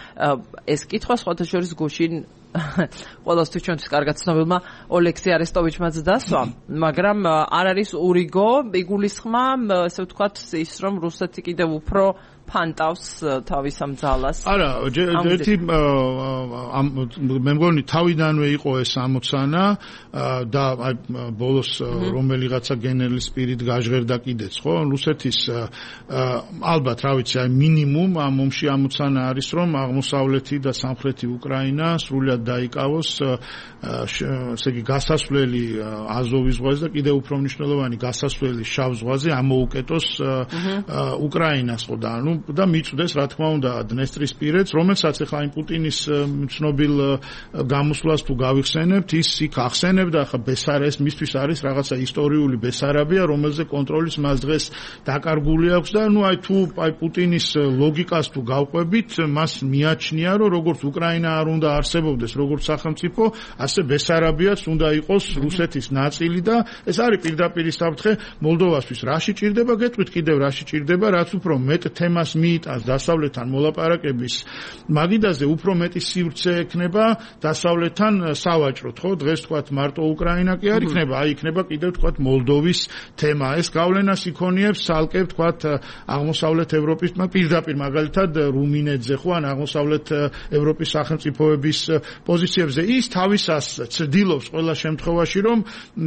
ეს კითხვა სხვათა შორის გუშინ ყველასთვის ჩვენთვის კარგად ცნობილმა ოლექსი არესტოვიჩმაც დასვა მაგრამ არ არის ურიგო იგულისხმა ესე ვთქვათ ის რომ რუსეთი კიდევ უფრო ფანტავს თავის ამ ძალას. არა, ერთი მე მგონი თავიდანვე იყო ეს ამოცანა და აი ბოლოს რომელიღაცა გენერლის პირით გაჟღერდა კიდეც, ხო? რუსეთის ალბათ, რა ვიცი, აი მინიმუმ ამ ომში ამოცანა არის, რომ აღმოსავლეთი და სამხრეთი უკრაინა სრულად დაიკავოს, ესე იგი გასასვლელი აზოვის ზღვაზე და კიდევ უფრო მნიშვნელოვანი გასასვლელი შავ ზღვაზე ამოუკეტოს უკრაინას, ხო და და მიწვდეს რა თქმა უნდა დნესტრისპირეთს რომელსაც ახლა იმ პუტინის ცნობილ გამოსვლას თუ გავიხსენებთ ის იქ ახსენებდა ახლა ბესარაბია მისთვის არის რაღაცა ისტორიული ბესარაბია რომელზე კონტროლის მას დღეს დაკარგული აქვს და ნუ აი თუ აი პუტინის ლოგიკას თუ გავყვებით მას მიაჩნია რომ როგორც უკრაინა არ უნდა არსებობდეს როგორც სახელმწიფო ასე ბესარაბიაც უნდა იყოს რუსეთის ნაწილი და ეს არის პირდაპირ საფრთხე მოლდოვასთვის რაში ჭირდება გეტყვით კიდევ რაში ჭირდება რაც უფრო მეტ თემას მიიტანს დასავლეთთან მოლაპარაკების მაგიდაზე უფრო მეტი სივრცე ექნება დასავლეთთან სავაჭროთ ხო დღეს თქვათ მარტო უკრაინა კი არ იქნება აი იქნება კიდევ თქვათ მოლდოვის თემა ეს გავლენას იქონიებს ცალკე თქვათ აღმოსავლეთ ევროპის პირდაპირ მაგალითად რუმინეთზე ხო ან აღმოსავლეთ ევროპის სახელმწიფოების პოზიციებზე ის თავისას ცდილობს ყველა შემთხვევაში რომ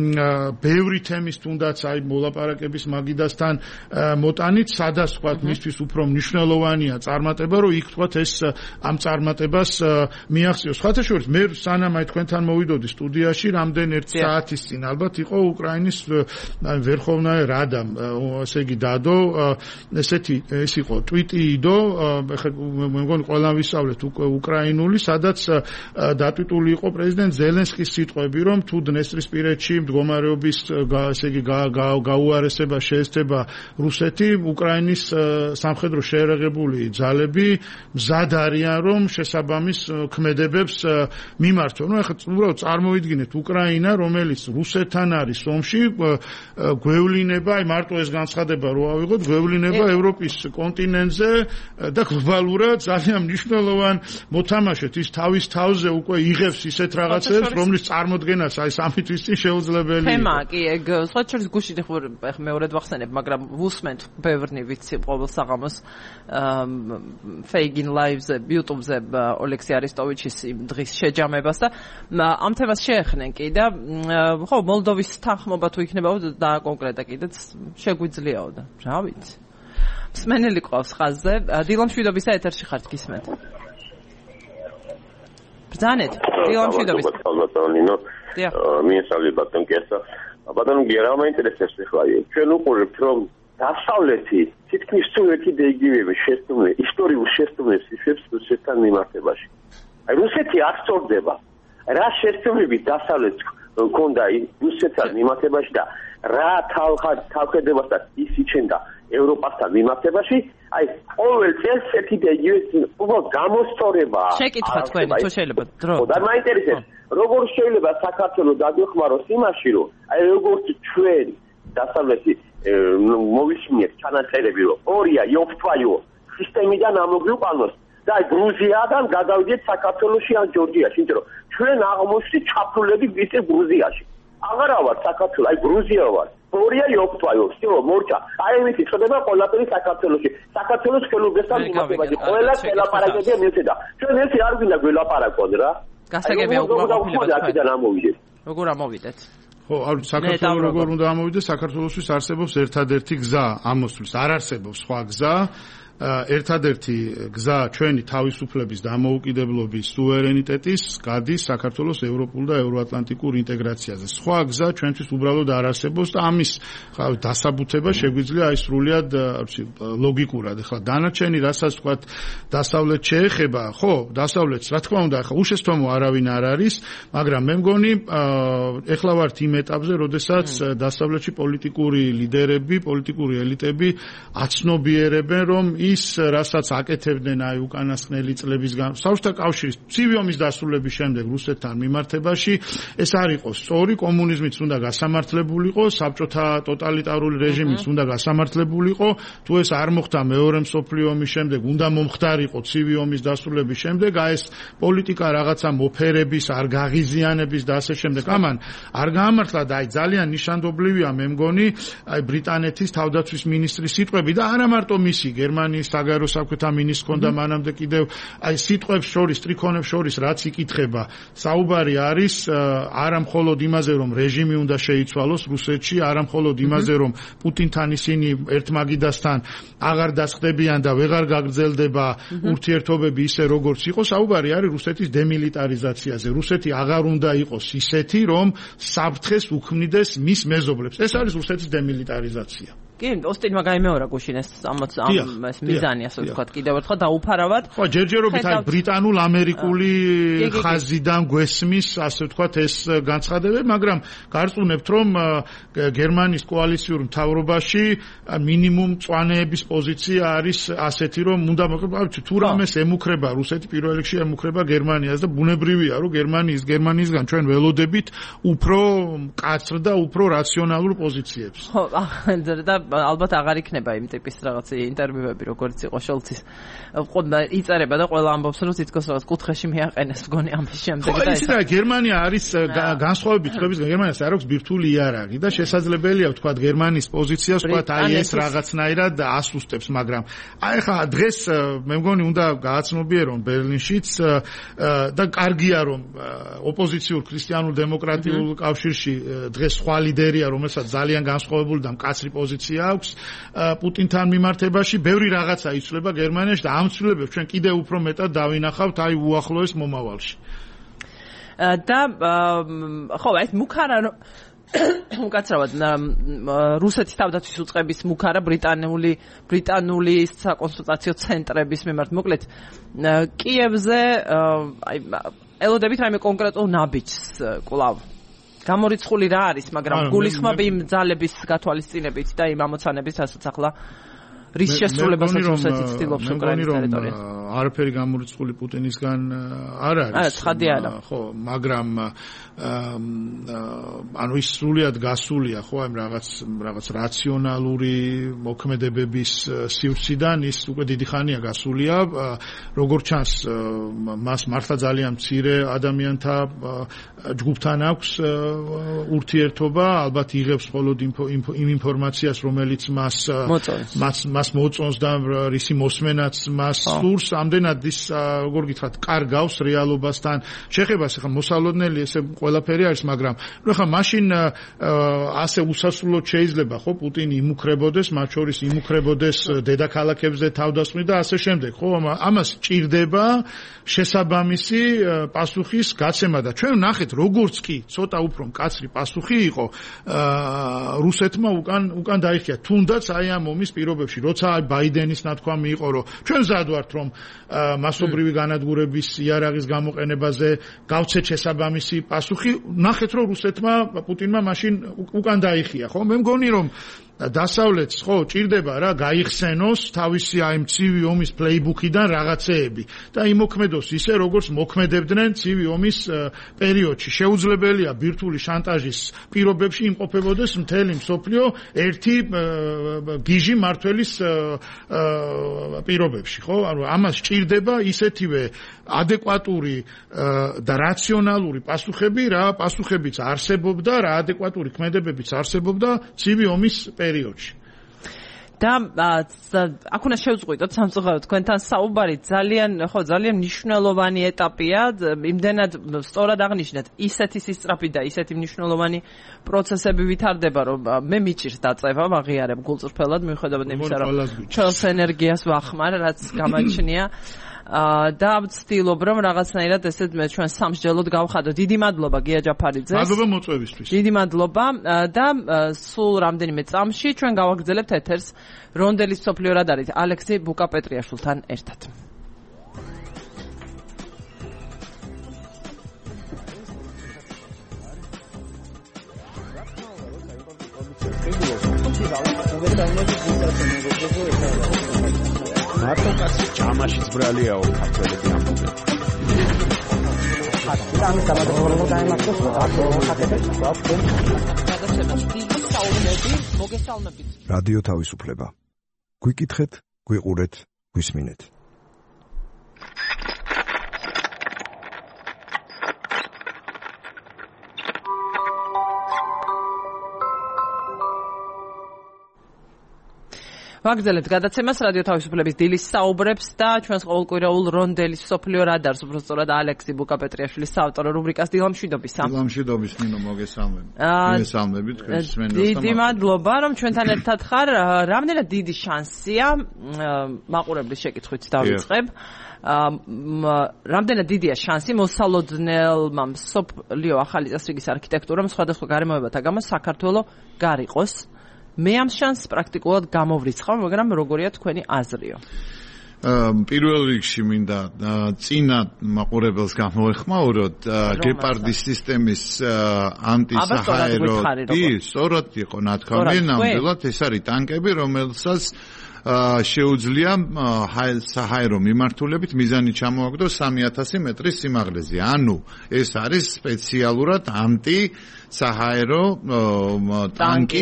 ბევრი თემის თუნდაც აი მოლაპარაკების მაგიდასთან მოტანით სადაც თქვათ მისთვის უფრო მნიშვნელოვანია წარმატება, რომ იქ თქვათ ეს ამ წარმატებას მიაღწიოს. სხვათა შორის მე სანამ აი თქვენთან მოვიდოდი სტუდიაში, რამდენ 1 საათის წინ ალბათ იყო უკრაინის ვერხოვნაე რადა, ესე იგი დადო, ესეთი ეს იყო ტვიტი იდო, მე მგონი ყველამ ვისწავლეთ უკვე უკრაინული, სადაც დატვიტული იყო პრეზიდენტ ზელენსკის სიტყვები, რომ თუ დნესტრისპირეთში მდგომარეობის ესე იგი გაუარესება შეესწება რუსეთი, უკრაინის სამხედრო შეერაღებული ძალები მზად არიან რომ შესაბამის ქმედებებს მიმართონ. ნუ ახლა უბრალოდ წარმოიდგინეთ უკრაინა რომელიც რუსეთთან არის ომში გვევლინება, აი მარტო ეს განცხადება რო ავიღოთ, გვევლინება ევროპის კონტინენტზე და გლობალურად ძალიან მნიშვნელოვან მოთამაშეთ ის თავის თავზე უკვე იღებს ისეთ რაღაცებს რომლის წარმოქმნას აი სამი თვის წინ შეუძლებელია. თემა კი ეგ სხვა შორის გუშინ ახლა მეორედ ვახსენებ მაგრამ ვუსმენთ ბევრნი ვიცი ყოველ საღამოს Feigin Lives YouTube-ზე ოლექსი არესტოვიჩის დღის შეჯამებას და ამ თემას შეეხნენ კი და ხო მოლდოვის თანხმობა თუ იქნება და კონკრეტა კიდეც შეგვიძლიაო და რა ვიცი მსმენელი ყავს ხაზზე. დილამ შვიდობისა ეთერში ხართ, გისმენთ. ბრძანეთ. დილამ შვიდობის. მიესალმებით ბატონ კესა. ბატონ გერა მაინტერესებს ახლა ჩვენ უყურებთ რომ დასავლეთი თითქმის თუ ერთი იგივე შეცდომი ისტორიულ შეცდომებს ისევ რუსეთთან მიმართებაში. აი რუსეთი არ სწორდება. რა შეცდომები დასავლეთს ქონდა რუსეთთან მიმართებაში და რა თავხედებასთან ის იჩენდა ევროპასთან მიმართებაში, აი ყოველ წელს ერთი და იგივე უბრალოდ გამოსწორებაა. შეკითხა თქვენი, თუ შეიძლება დრო. და მაინტერესებს, როგორ შეიძლება საქართველოს დაგვეხმაროს იმაში, რომ აი როგორც ჩვენ დასავლეთი მოვისმინეთ ჩანაწერები, რომ ორია იოფთვაიო სისტემიდან ამოგვიყვანოს და აი გრუზიიდან გადავიდეთ საქართველოში ან ჯორჯიაში, იმიტომ რომ ჩვენ აღმოჩნდით ჩაფრულები ვიცი გრუზიაში. აღარა ვარ საქართველოს, აი გრუზია ვარ. ორია იოფთვაიო, სტილო მორჩა. აი ვიცი, ხდება ყველაფერი საქართველოში. საქართველოს ხელუგესთან მიმართებაში ყველა ელაპარაკებია მეცედა. ჩვენ ესე არ გვინდა გველაპარაკოთ რა. გასაგებია უკმაყოფილება. როგორ ამოვიდეთ? ხო, არ საქართველოს როგორ უნდა ამოვიდეს, საქართველოსთვის არსებობს ერთადერთი გზა ამოსვლის, არ არსებობს სხვა გზა. ერთადერთი გზა ჩვენი თავისუფლების დამოუკიდებლობის სუვერენიტეტის გადის საქართველოს ევროპულ და ევროატლანტიკურ ინტეგრაციაზე. სხვა გზა ჩვენთვის უბრალოდ არ არსებობს და ამის დასაბუთება შეგვიძლია აი სრულიად ლოგიკურად. ახლა დანარჩენი რასაც ვთქვათ დასავლეთ შეეხება, ხო, დასავლეთს რა თქმა უნდა, ახლა უშესთვამო არავინ არ არის, მაგრამ მე მგონი ახლა ვართ იმ ეტაპზე, როდესაც დასავლეთში პოლიტიკური ლიდერები, პოლიტიკური ელიტები აცნობიერებენ, რომ ის რასაც აკეთებდნენ აი უკანასკნელი წლების საერთო კავშირის ცივი ომის დასრულების შემდეგ რუსეთთან მიმართებაში ეს არ იყო სწორი, კომუნიზმიც უნდა გასამართლებულიყო, საბჭოთა ტოტალიტარული რეჟიმიც უნდა გასამართლებულიყო, თუ ეს არ მოხდა მეორე მსოფლიო ომის შემდეგ, უნდა მომხდარიყო ცივი ომის დასრულების შემდეგ, აი ეს პოლიტიკა რაღაცა მოფერების, არ გაღიზიანების და ასე შემდეგ. ამან არ გაამართლა და აი ძალიან ნიშანდობლივია მე მგონი აი ბრიტანეთის თავდაცვის მინისტრის სიტყვები და არა მარტო მისი გერმანიის საგარეო საქმეთა მინისტრს ჰქონდა მანამდე კიდევ აი სიტყვებს შორის, ტრიქონებს შორის რაც იკითხება, საუბარი არის არა მხოლოდ იმაზე, რომ რეჟიმი უნდა შეიცვალოს რუსეთში, არა მხოლოდ იმაზე, რომ პუტინთან ისინი ერთმაგიდასთან აღარ დასხდებიან და ვეღარ გაგრძელდება ურთიერთობები ისე როგორც იყო, საუბარი არის რუსეთის დემილიტარიზაციაზე. რუსეთი აღარ უნდა იყოს ისეთი, რომ საფრთხეს უქმნიდეს მის მეზობლებს. ეს არის რუსეთის დემილიტარიზაცია. კი, ოსტინმა გაიმეორა გუშინეს ამ მიზანი, ასე ვთქვათ, კიდევ ერთხელ დაუფარავად. ხო, ჯერჯერობით აი ბრიტანულ-ამერიკული ხაზიდან გვესმის, ასე ვთქვათ, ეს განცხადებები, მაგრამ გარწმუნებთ, რომ გერმანიის კოალიციურ მთავრობაში მინიმუმ მწვანეების პოზიცია არის ასეთი, რომ უნდა თუ რამეს ემუქრება რუსეთი პირველ რიგში ემუქრება გერმანიას და ბუნებრივია, რომ გერმანიისგან ჩვენ ველოდებით უფრო მკაცრ და უფრო რაციონალურ პოზიციებს. ხო, და ალბათ აღარ იქნება იმ ტიპის რაღაც ინტერვიუები, როგორც იყო შოლცის. ყოდა იწერება და ყველა ამბობს, რომ თითქოს რაღაც კუთხეში მიაყენეს მგონი ამის შემდეგ და ეს და გერმანია არის განსხვავებით ხების გერმანიას არ აქვს ბირთვული იარაღი და შესაძლებელია ვთქვათ გერმანიის პოზიციას ვთქვათ აი ეს რაღაცნაირად ასუსტებს, მაგრამ აი ხა დღეს მე მგონი უნდა გააცნობიერონ ბერლინშიც და კარგია რომ ოპოზიციურ ქრისტიანულ დემოკრატიულ კავშირში დღეს სხვა ლიდერია, რომელსაც ძალიან განსხვავებული და მკაცრი პოზიცია აქვს პუტინთან მიმართებაში, ბევრი რაღაცა იცვლება გერმანიაში და ამ ცვლილებებს ჩვენ კიდევ უფრო მეტად დავინახავთ აი უახლოეს მომავალში. და ხო, ეს მუქარა უკაცრავად რუსეთის თავდაცვის უწყების მუქარა ბრიტანული საკონსულტაციო ცენტრების მიმართ. მოკლედ კიევზე აი ელოდებით რაიმე კონკრეტულ ნაბიჯს კვლავ გამორიცხული რა არის, მაგრამ გულისხმობ იმ ძალების გათვალისწინებით და იმ ამოცანების, რასაც ახლა რის შესრულებასაც რუსეთი ცდილობს უკრაინის ტერიტორიაზე. არაფერი გამორიცხული პუტინისგან არ არის. ცხადია არა. ხო, მაგრამ ანუ ის სრულიად გასულია, ხო, ამ რაღაც რაციონალური მოქმედებების სივრციდან ის უკვე დიდი ხანია გასულია. როგორც ჩანს, მას მართლა ძალიან მცირე ადამიანთა ჯგუფთან აქვს ურთიერთობა, ალბათ იღებს მხოლოდ იმ ინფორმაციას, რომელიც მას მოწონს და რისი მოსმენაც მას სურს. ამდენად ის როგორ გითხრათ, კარგავს რეალობასთან. შეხებას ახლა მოსალოდნელი ესე ყველაფერი არის, მაგრამ ნუ ახლა მაშინ ასე უსასრულოდ შეიძლება ხო პუტინი იმუქრებოდეს, მათ შორის იმუქრებოდეს დედაქალაქებზე თავდასხმით და ასე შემდეგ, ხო? ამას ჭირდება შესაბამისი პასუხის გაცემა და ჩვენ ვნახეთ, როგორც კი ცოტა უფრო მკაცრი პასუხი იყო რუსეთმა უკან დაიხია, თუნდაც აი ამ ომის პირობებში, როცა ბაიდენის ნათქვამი იყო, რომ ჩვენ მზად ვართ, რომ მასობრივი განადგურების იარაღის გამოყენებაზე გავცეთ შესაბამისი პასუხი, ვნახეთ, რომ რუსეთმა პუტინმა მაშინ უკან დაიხია, ხო? მე მგონი, რომ დასავლეთს ხო ჭირდება რა გაიხსენოს თავისი აი ცივი ომის პლეიბუქიდან რაღაცეები და იმოქმედოს ისე როგორც მოქმედებდნენ ცივი ომის პერიოდში. შეუძლებელია ბირთვული შანტაჟის პირობებში იმყოფებოდეს მთელი მსოფლიო ერთი გიჟი მართველის პირობებში, ხო? ანუ ამას ჭირდება ისეთივე ადეკვატური და რაციონალური პასუხები, რა პასუხებიც არსებობდა, რა ადეკვატური ქმედებებიც არსებობდა ცივი ომის პერიოდში. და აქ უნდა შევწყვიტოთ სამწუხაროდ თქვენთან საუბარი ძალიან მნიშვნელოვანი ეტაპია, იმდენად სწორად აღნიშნეთ, ისეთი სისწრაფი და ისეთი მნიშვნელოვანი პროცესები ვითარდება, რომ მე მიჭირს დაწევა, ვაღიარებ გულწრფელად, მიუხედავად იმისა, რომ ჩვენს ენერგიას ვახმარ, რაც გამოჩნია. და ვცდილობ რომ რაღაცნაირად ესეთ ჩვენ სამსჯელოდ გავხადო. დიდი მადლობა გია ჯაფარიძეს. მადლობა მოწვევისთვის. დიდი მადლობა და სულ რამდენიმე წამში ჩვენ გავაგრძელებთ ეთერს რონდელის მსოფლიო რადარით ალექსი ბუკა-პეტრიაშვილთან ერთად. მარტო კაცი ჭამაშიც ბრალიაო ქართველები ამბობენ. რადიო თავისუფლება. გვიკითხეთ, გვიყურეთ, გვისმინეთ. ვაგრძელებთ გადაცემას რადიო თავისუფლების დილის საუბრებს და ჩვენს ყოველკვირეულ რონდელის მსოფლიო რადარს, უბრალოდ ალექსი ბუკა-პეტრიაშვილის საავტორო რუბრიკას დილამშვიდობისა. დილამშვიდობის ნინო მოგესალმებით თქვენს მენელს. დიდი მადლობა რომ ჩვენთან ერთად ხარ. რამდენად დიდი შანსია მაყურებლის შეკითხვით დავიწყებ. რამდენად დიდია შანსი მოსალოდნელმა მსოფლიო ახალი წესრიგის არქიტექტურამ სხვადასხვა გარემოებათა გამო საქართველო გარიყოს. მე ამ შანსს პრაქტიკულად გამოვრიცხავ, მაგრამ როგორია თქვენი აზრიო? პირველ რიგში მინდა წინა მაყურებელს გამოეხმაუროთ გეპარდის სისტემის ანტისაჰაერო სწორად იყო ნათქვამი, ნამდვილად ეს არის ტანკები, რომელსაც შეუძლია საჰაერო მიმართულებით მიზანი ჩამოაგდოს 3000 მეტრის სიმაღლეზე. ანუ ეს არის სპეციალურად ანტისაჰაერო ტანკი,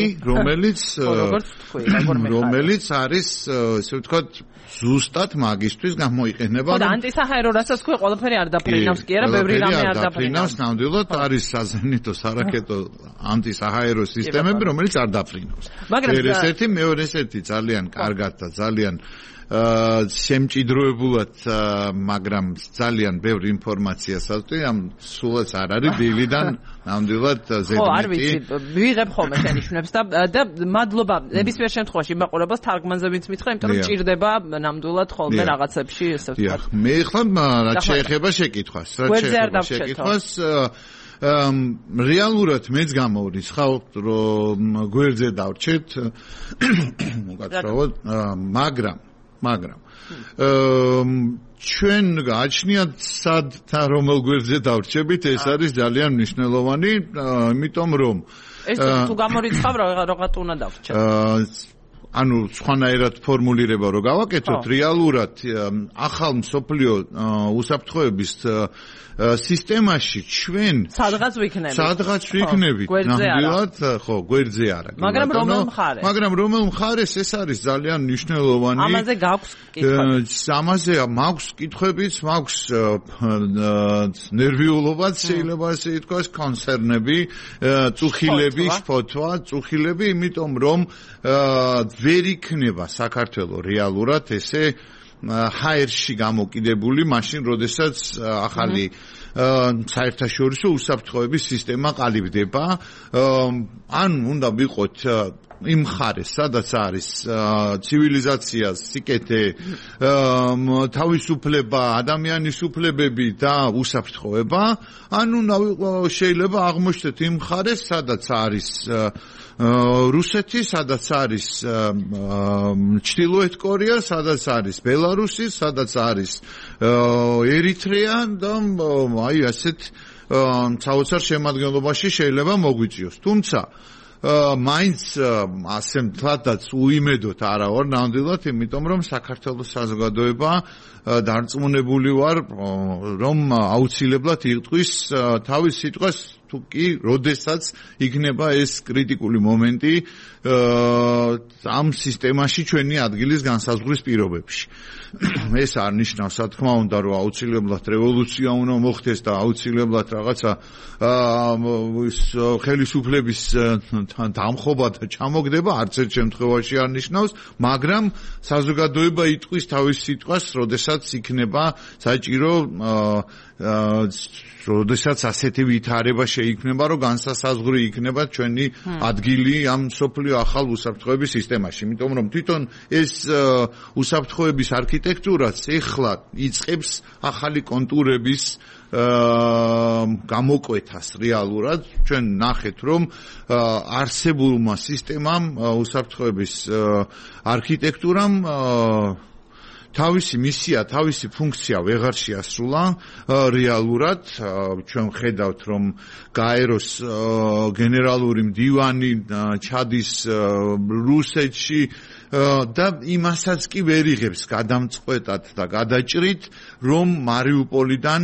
რომელიც არის ესე ვთქვათ ზუსტად მაგისტვის გამოიყენება. ხო, ანტისაჰაერო რასაც თქვი, ყველაფერი არ დაფრინავს კი არა, ბევრი რამე არ დაფრინავს. ნამდვილად არის საზენიტო სარაკეტო ანტისაჰაერო სისტემები, რომელიც არ დაფრინავს. ერთ-ერთი, მეორე-ერთი ძალიან კარგად და ძალიან შემჭიდროებულად, მაგრამ ძალიან ბევრი ინფორმაციას ავწვი, ამ სულაც არ არის დილიდან ნამდვილად ზედმეტი. ხო, არ ვიცი, ვიღებ ხოლმე შენიშვნებს და მადლობა ნებისმიერ შემთხვევაში მაყურებელს თარგმანზე ვინც მითხრა, იმიტომ რომ ჭირდება ნამდვილად ხოლმე რაღაცებში ესე ვთქვათ. მე ახლა რაც შეეხება შეკითხვას, რეალურად მეც გამოვრიცხავ, რომ გვერდზე დავრჩეთ, მოგაცრავოთ, მაგრამ ჩვენ გააჩნიათ სად და რომელ გვერდზე დავრჩებით, ეს არის ძალიან მნიშვნელოვანი, იმიტომ რომ ეს თუ გამორიცხავ რაღაც უნდა დავრჩეთ. ანუ სხვანაირად ფორმულირება რო გავაკეთოთ, რეალურად ახალ მსოფლიო უსაფრთხოების სისტემაში ჩვენ სადღაც ვიქნებით. ნამდვილად, ხო, გვერდზე არა. მაგრამ რომელ მხარეს ეს არის ძალიან მნიშვნელოვანი. ამაზე გაქვს კითხვები. ამაზე მაქვს კითხვებიც, მაქვს ნერვიულობაც, შეიძლება ასე ითქვას, კონცერნები, წუხილები, იმიტომ რომ ვერ იქნება საქართველოს რეალურად ესე ჰაერში გამოკიდებული, მაშინ როდესაც ახალი საერთაშორისო უსაფრთხოების სისტემა ყალიბდება, ან უნდა ვიყოთ იმ მხარეს, სადაც არის ცივილიზაცია, სიკეთე, თავისუფლება, ადამიანის უფლებები და უსაფრთხოება, ან უნდა შეიძლება აღმოჩნდეთ იმ მხარეს, სადაც არის რუსეთი, სადაც არის ჩრდილოეთ კორეა, სადაც არის ბელარუსი, სადაც არის ერიტრეა და აი ასეთ საოცარ შემადგენლობაში შეიძლება მოგვიწიოს. თუმცა მაინც ასე მთლადაც უიმედოთ არა ვარ ნამდვილად, იმიტომ რომ საქართველოს საზოგადოება დარწმუნებული ვარ, რომ აუცილებლად იღწვის თავის სიტყვას, თუ კი როდესაც იქნება ეს კრიტიკული მომენტი ამ სისტემაში ჩვენი ადგილის განსაზღვრის პირობებში. ეს არ ნიშნავს, რა თქმა უნდა, რომ აუცილებლად რევოლუცია უნდა მოხდეს და აუცილებლად რაღაცა ხელისუფლების დამხობა და ჩამოგდება, არც ერთ შემთხვევაში არ ნიშნავს, მაგრამ საზოგადოება იტყვის თავის სიტყვას, როდესაც იქნება საჭირო როდესაც ასეთი ვითარება შეიქმნება, რომ განსასაზღვრი იქნება ჩვენი ადგილი ამ მსოფლიო ახალ უსაფრთხოების სისტემაში. იმიტომ რომ თვითონ ეს უსაფრთხოების არქიტექტურაც ეხლა იწყებს ახალი კონტურების გამოკვეთას რეალურად. ჩვენ ნახეთ, რომ არსებულმა სისტემამ უსაფრთხოების არქიტექტურამ თავისი მისია, თავისი ფუნქცია ვეღარ შეასრულა რეალურად. ჩვენ ხედავთ, რომ გაეროს გენერალური მდივანი ჩადის რუსეთში და იმასაც კი ვერ იღებს გადამწყვეტად და გადაჭრით, რომ მარიუპოლიდან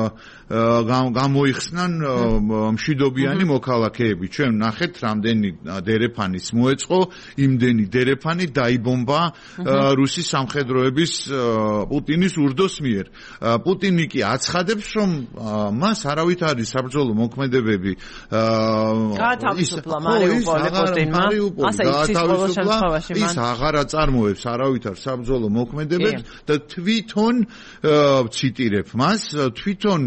გამოიხსნან მშვიდობიანი მოქალაქეები. ჩვენ ნახეთ, რამდენი დერეფანის მოეწყო, იმდენი დერეფანი დაიბომბა რუსის სამხედროების პუტინის ურდოს მიერ. პუტინი კი აცხადებს, რომ მას არავით არის საბრძოლო მოქმედებები გაათავისუფლა მარიუპოლი პუტინმა. ასე იცის ყოველ შემთხვევაში მან. ის აღარ აწარმოებს არავითარ საბრძოლო მოქმედებებს და თვითონ ციტირებ მას, თვითონ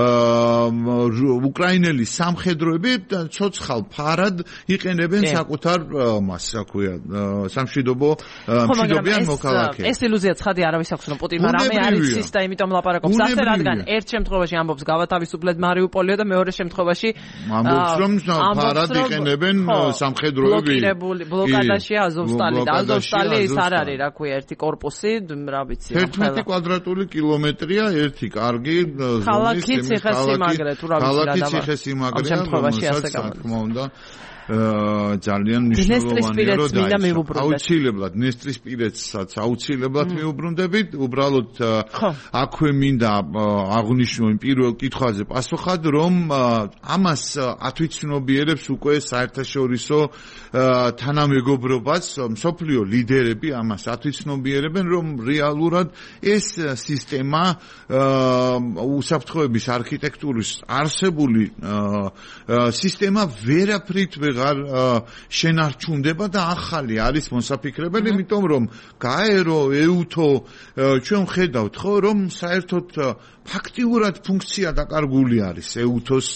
უკრაინელი სამხედროები ცოცხალ ფარად იყენებენ საკუთარ მას, რა ქვია, სამშვიდობო მშვიდობიან მოქალაქეებს. ეს ილუზია ცხადი არავის აქვს, რომ პუტინმა რამე არ იცის და იმიტომ ლაპარაკობს ასე, რადგან ერთ შემთხვევაში ამბობს გავათავისუფლეთ მარიუპოლიო და მეორე შემთხვევაში ამბობს, რომ ფარად იყენებენ სამხედროები. ბლოკადაშია აზოვსტალი და აზოვსტალი ის არ არის, რა ქვია, ერთი корпуსი, რა ვიცი, 11 კვადრატული კილომეტრია, ერთი კარგი ქალაქი ციხესიმაგრე, თუ რა ვიცი რა და რომელსაც რა თქმა უნდა ძალიან მნიშვნელოვანია, რომ აუცილებლად დნესტრისპირეთსაც აუცილებლად მიუბრუნდებით. უბრალოდ აქვე მინდა აღვნიშნო იმ პირველ კითხვაზე პასუხად, რომ ამას ათვიცნობიერებს უკვე საერთაშორისო თანამეგობრობაც, მსოფლიო ლიდერები ამას ათვიცნობიერებენ, რომ რეალურად ეს სისტემა უსაფრთხოების არქიტექტურის არსებული სისტემა ვერაფრით შენარჩუნდება და ახალი არის მოსაფიქრებელი, იმიტომ რომ გაერო, ეუთო ჩვენ ხედავთ ხო, რომ საერთოდ ფაქტიურად ფუნქცია დაკარგული არის ეუთოს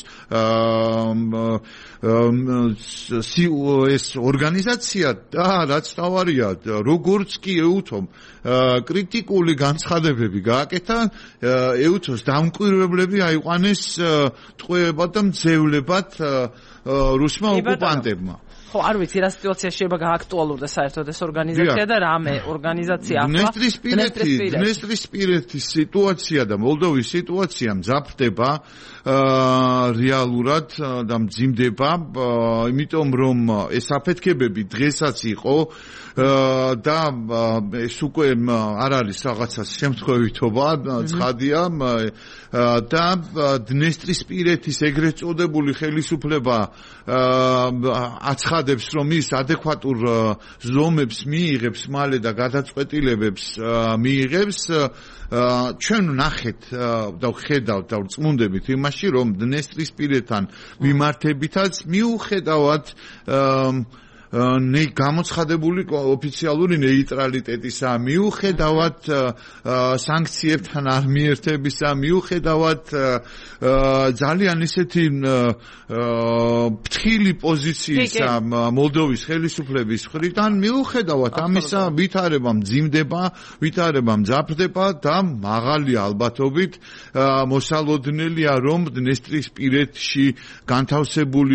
ეს ორგანიზაცია და რაც თავარია, როგორც კი ეუთომ კრიტიკული განცხადებები გააკეთა, ეუთოს დამკვირვებლები აიყვანეს ტყვეებად და მძევლებად რუსმა ოკუპანტებმა. ხო, არ ვიცი რა სიტუაცია შეიძლება გააქტუალურდეს საერთოდ ეს ორგანიზაცია და რამე ორგანიზაცია ახლა დნესტრისპირეთის სიტუაცია და მოლდოვის სიტუაცია მძაფრდება რეალურად და მძიმდება, იმიტომ რომ ეს აფეთქებები დღესაც იყო და ეს უკვე არ არის რაღაცა შემთხვევითობა, ცხადია და დნესტრისპირეთის ეგრეთ წოდებული ხელისუფლება აცხადებს, რომ ის ადეკვატურ ზომებს მიიღებს მალე და გადაწყვეტილებებს მიიღებს. ჩვენ ნახეთ და ვხედავთ და ვწმუნდებით იმაში, რომ დნესტრისპირეთთან მიმართებითაც მიუხედავად გამოცხადებული ოფიციალური ნეიტრალიტეტისა, მიუხედავად სანქციებთან არ მიერთებისა, მიუხედავად ძალიან ისეთი ფრთხილი პოზიციისა მოლდოვის ხელისუფლების მხრიდან, მიუხედავად ამისა, ვითარება მძიმდება, ვითარება მძაფრდება და მაღალი ალბათობით მოსალოდნელია, რომ დნესტრისპირეთში განთავსებული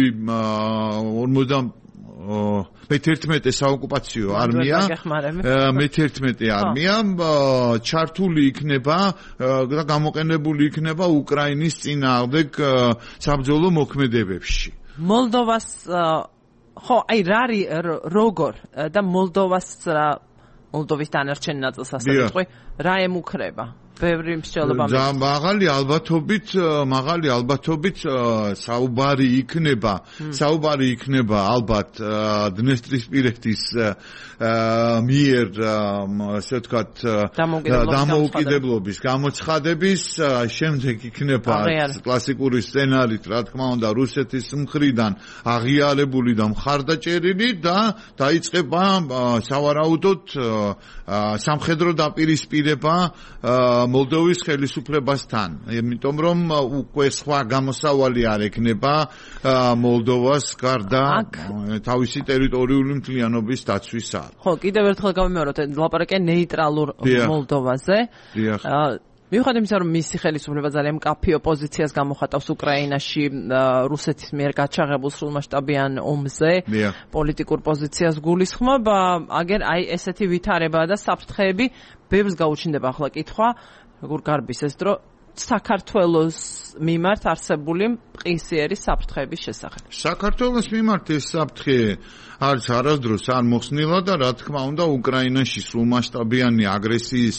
11 საოკუპაციო არმია, მე-11 არმია ჩართული იქნება და გამოყენებული იქნება უკრაინის წინააღმდეგ საბრძოლო მოქმედებებში. მოლდოვას ხო, აი როგორ და მოლდოვის დანარჩენ ნაწილს ასე ვიტყვი, რა ემუქრება? ბევრი მსჯელობა მაღალი ალბათობით საუბარი იქნება ალბათ დნესტრისპირეთის მიერ ასე ვთქვათ დამოუკიდებლობის გამოცხადების შემდეგ იქნება კლასიკური სცენარით, რა თქმა უნდა, რუსეთის მხრიდან აღიარებული და მხარდაჭერილი და დაიწყება სავარაუდოდ სამხედრო დაპირისპირება მოლდოვის ხელისუფლებასთან, იმიტომ რომ უკვე სხვა გამოსავალი არ ექნება მოლდოვას გარდა თავისი ტერიტორიული მთლიანობის დაცვისა. ხო, კიდევ ერთხელ გავიმეოროთ, ლაპარაკია ნეიტრალურ მოლდოვაზე. მიუხედავად იმისა, რომ მისი ხელისუფლება ძალიან მკაფიო პოზიციას გამოხატავს უკრაინაში რუსეთის მიერ გაჩაღებულ სრულმასშტაბიან ომზე, პოლიტიკურ პოზიციას გულისხმობ, აგერ აი ესეთი ვითარება და საფრთხეები ბევრს გაუჩნდება ახლა კითხვა, როგორ გარბის ეს დრო საქართველოს მიმართ არსებული მყისიერი საფრთხეების შესახებ. საქართველოს მიმართ ეს საფრთხე არც არასდროს არ მოხსნილა და რა თქმა უნდა უკრაინაში სრულმასშტაბიანი აგრესიის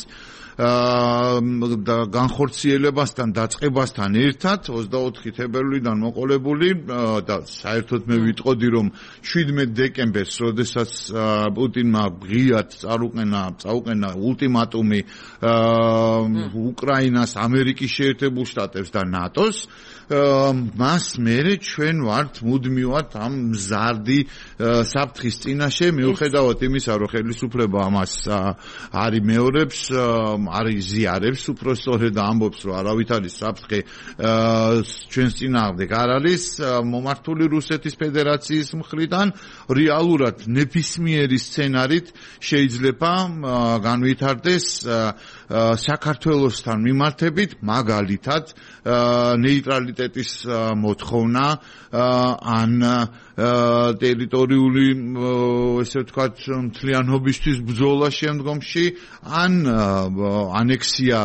განხორციელებასთან დაწყებასთან ერთად 24 თებერვლიდან მოყოლებული და საერთოდ მე ვიტყოდი რომ 17 დეკემბერს როდესაც პუტინმა ღიად წაუყენა ულტიმატუმი უკრაინას, ამერიკის შეერთებულ შტატებს და ნატოს, მას მერე ჩვენ ვართ მუდმივად ამ მზარდი საფრთხის წინაშე, მიუხედავად იმისა, რომ ხელისუფლება ამას არ იმეორებს, არ იზიარებს, უფრო სწორედ ამბობს, რომ არავით არის საფრთხე ჩვენს წინააღმდეგ არ არის მომართული რუსეთის ფედერაციის მხრიდან, რეალურად ნებისმიერი სცენარით შეიძლება განვითარდეს საქართველოსთან მიმართებით, მაგალითად ნეიტრალიტეტის მოთხოვნა ან ტერიტორიული ესე ვთქვათ მთლიანობისთვის ბრძოლა შემდგომში, ან ანექსია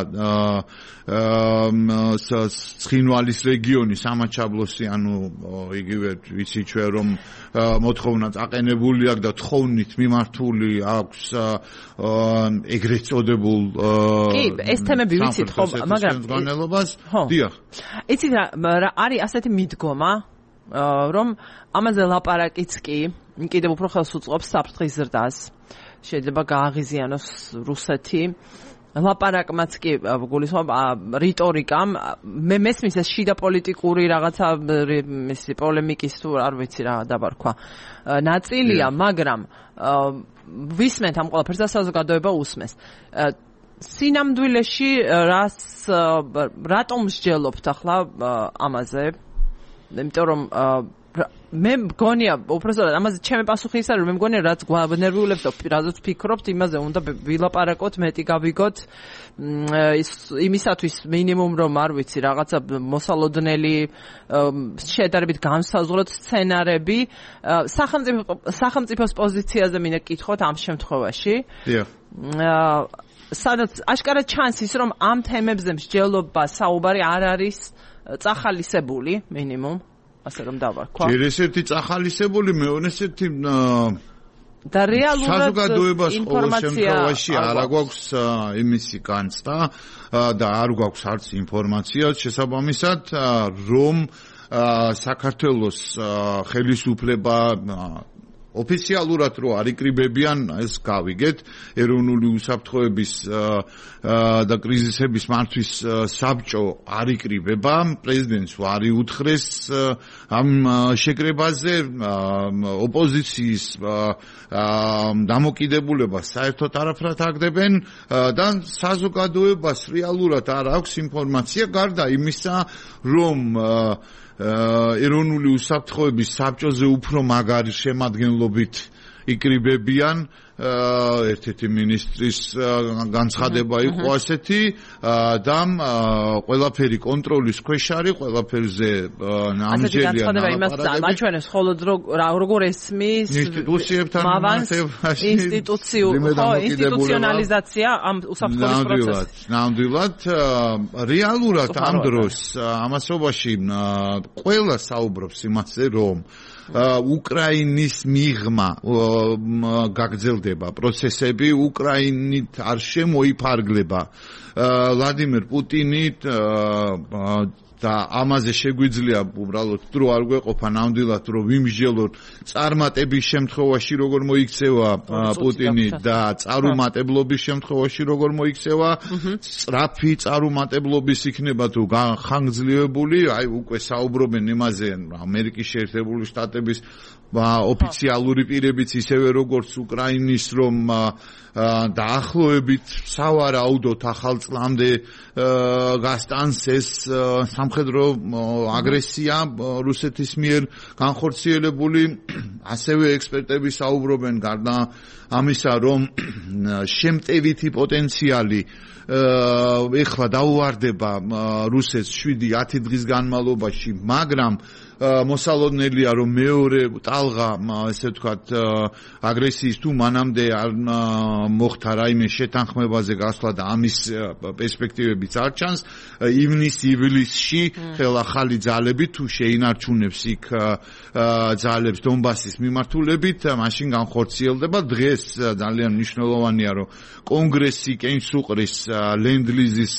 ცხინვალის რეგიონი, სამაჩაბლოსი, ანუ იგივე ვიცი ჩვენ რომ მოთხოვნა წაყენებული აქვს და თხოვნით მიმართული აქვს ეგრეთ წოდებულ კი, ეს თემები ვიცით ხო, მაგრამ დიახ. იცით რა არის ასეთი მიდგომა, რომ ამაზე ლაპარაკიც კი კიდევ უფრო ხელს უწყობს საფრთხის ზრდას. შეიძლება გააღიზიანოს რუსეთი. ლაპარაკმაც კი გულისხმობ რიტორიკამ, მე მესმის ეს შიდა პოლიტიკური რაღაცა მისი პოლემიკის თუ არ ვიცი რა დაბარქვა ნაწილია, მაგრამ ვისმენთ ამ ყველაფერს და საზოგადოება უსმენს. სინამდვილეში რატომ მსჯელობთ ახლა ამაზე? იმიტომ რომ მე მგონია, უბრალოდ ამაზე ჩემი პასუხი ის არის, რომ მე მგონია რაც გვანერვიულებს და რაზეც ვფიქრობთ, იმაზე უნდა ვილაპარაკოთ, მეტი გავიგოთ იმისათვის მინიმუმ რომ არ ვიცი რაღაცა მოსალოდნელი შედარებით განსაზღვროთ სცენარები სახელმწიფოს პოზიციაზე მინდა გკითხოთ ამ შემთხვევაში. სადაც აშკარად ჩანს ის, რომ ამ თემებზე მსჯელობა საუბარი არ არის წახალისებული მინიმუმ, ასე რომ დავარქვა. ჯერ ესეთი წახალისებული, მეორე ესეთი და რეალურად საზოგადოებას ყოველ შემთხვევაში არ გვაქვს იმისი განცდა და არ გვაქვს არც ინფორმაცია შესაბამისად, რომ საქართველოს ხელისუფლება ოფიციალურად რო არ იკრიბებიან, ეს გავიგეთ, ეროვნული უსაფრთხოების და კრიზისების მართვის საბჭო არ იკრიბება, პრეზიდენტს არ იუთხრეს ამ შეკრებაზე, ოპოზიციის დამოკიდებულებას საერთოდ არაფრად აგდებენ და საზოგადოებას რეალურად არ აქვს ინფორმაცია გარდა იმისა, რომ ეროვნული უსაფრთხოების საბჭოზე უფრო მაგარი შემადგენლობით იკრიბებიან ერთ-ერთი ministris განცხადება იყო ასეთი და ყველაფერი კონტროლის ქვეშ არის, ყველაფერზე ნამჯერია ნაპარაკები. აჩვენებს მხოლოდ როგორ ესმის ინსტიტუციებთან მიმართებაში ინსტიტუციონალიზაცია ამ უსაფრთხოების პროცესში. ნამდვილად რეალურად ამ დროს ამასობაში ყველა საუბრობს იმაზე, რომ უკრაინის მიღმა გაგრძელდება პროცესები, უკრაინით არ შემოიფარგლება ვლადიმერ პუტინი და ამაზე შეგვიძლია უბრალოდ დრო არ გვეყოფა ნამდვილად რომ ვიმსჯელოთ წარმატების შემთხვევაში როგორ მოიქცევა პუტინი და წარუმატებლობის შემთხვევაში როგორ მოიქცევა სწრაფი წარუმატებლობის იქნება თუ ხანგრძლივებული აი უკვე საუბრობენ იმაზე ამერიკის შეერთებული შტატების ოფიციალური პირებიც ისევე როგორც უკრაინის რომ დაახლოებით სავარაუდოდ ახალ წლამდე გასტანს ეს სამხედრო აგრესია რუსეთის მიერ განხორციელებული ასევე ექსპერტები საუბრობენ გარდა ამისა რომ შემტევითი პოტენციალი ეხლა დაუვარდება რუსეთს 7-10 დღის განმავლობაში მაგრამ მოსალოდნელია რომ მეორე ტალღა ესე ვთქვათ აგრესიის თუ მანამდე არ მოხდა რაიმე შეთანხმებაზე გასვლა და ამის პერსპექტივებიც არ ჩანს ივნისში ხელახალი ძალები თუ შეინარჩუნებს იქ ძალებს დონბასის მიმართულებით მაშინ განხორციელდება დღეს ძალიან მნიშვნელოვანია რომ კონგრესი კენს უყრის ლენდლიზის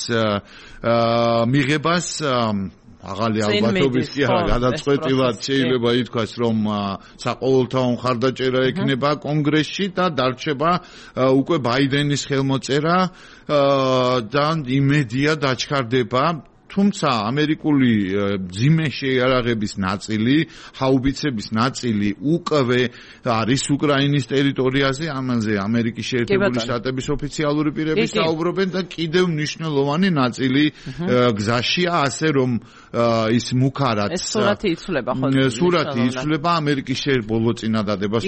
მიღებას აღალი ალბათობის კი არა გადაწყვეტილად შეიძლება ითქვას რომ საყოველთაო მხარდაჭერა ექნება კონგრესში და დარჩება უკვე ბაიდენის ხელმოწერა და იმედია დაჩქარდება თუმცა ამერიკული ძიმე შეიარაღების ნაწილი, ჰაუბიცების ნაწილი უკვე არის უკრაინის ტერიტორიაზე, ამაზე ამერიკის შეერთებული შტატების ოფიციალური პირები საუბრობენ და კიდევ მნიშვნელოვანი ნაწილი გზაშია, ასე რომ ის მუქარად ეს სურათი იცვლება ხოლმე. სურათი იცვლება ამერიკის ბოლო წინადადებას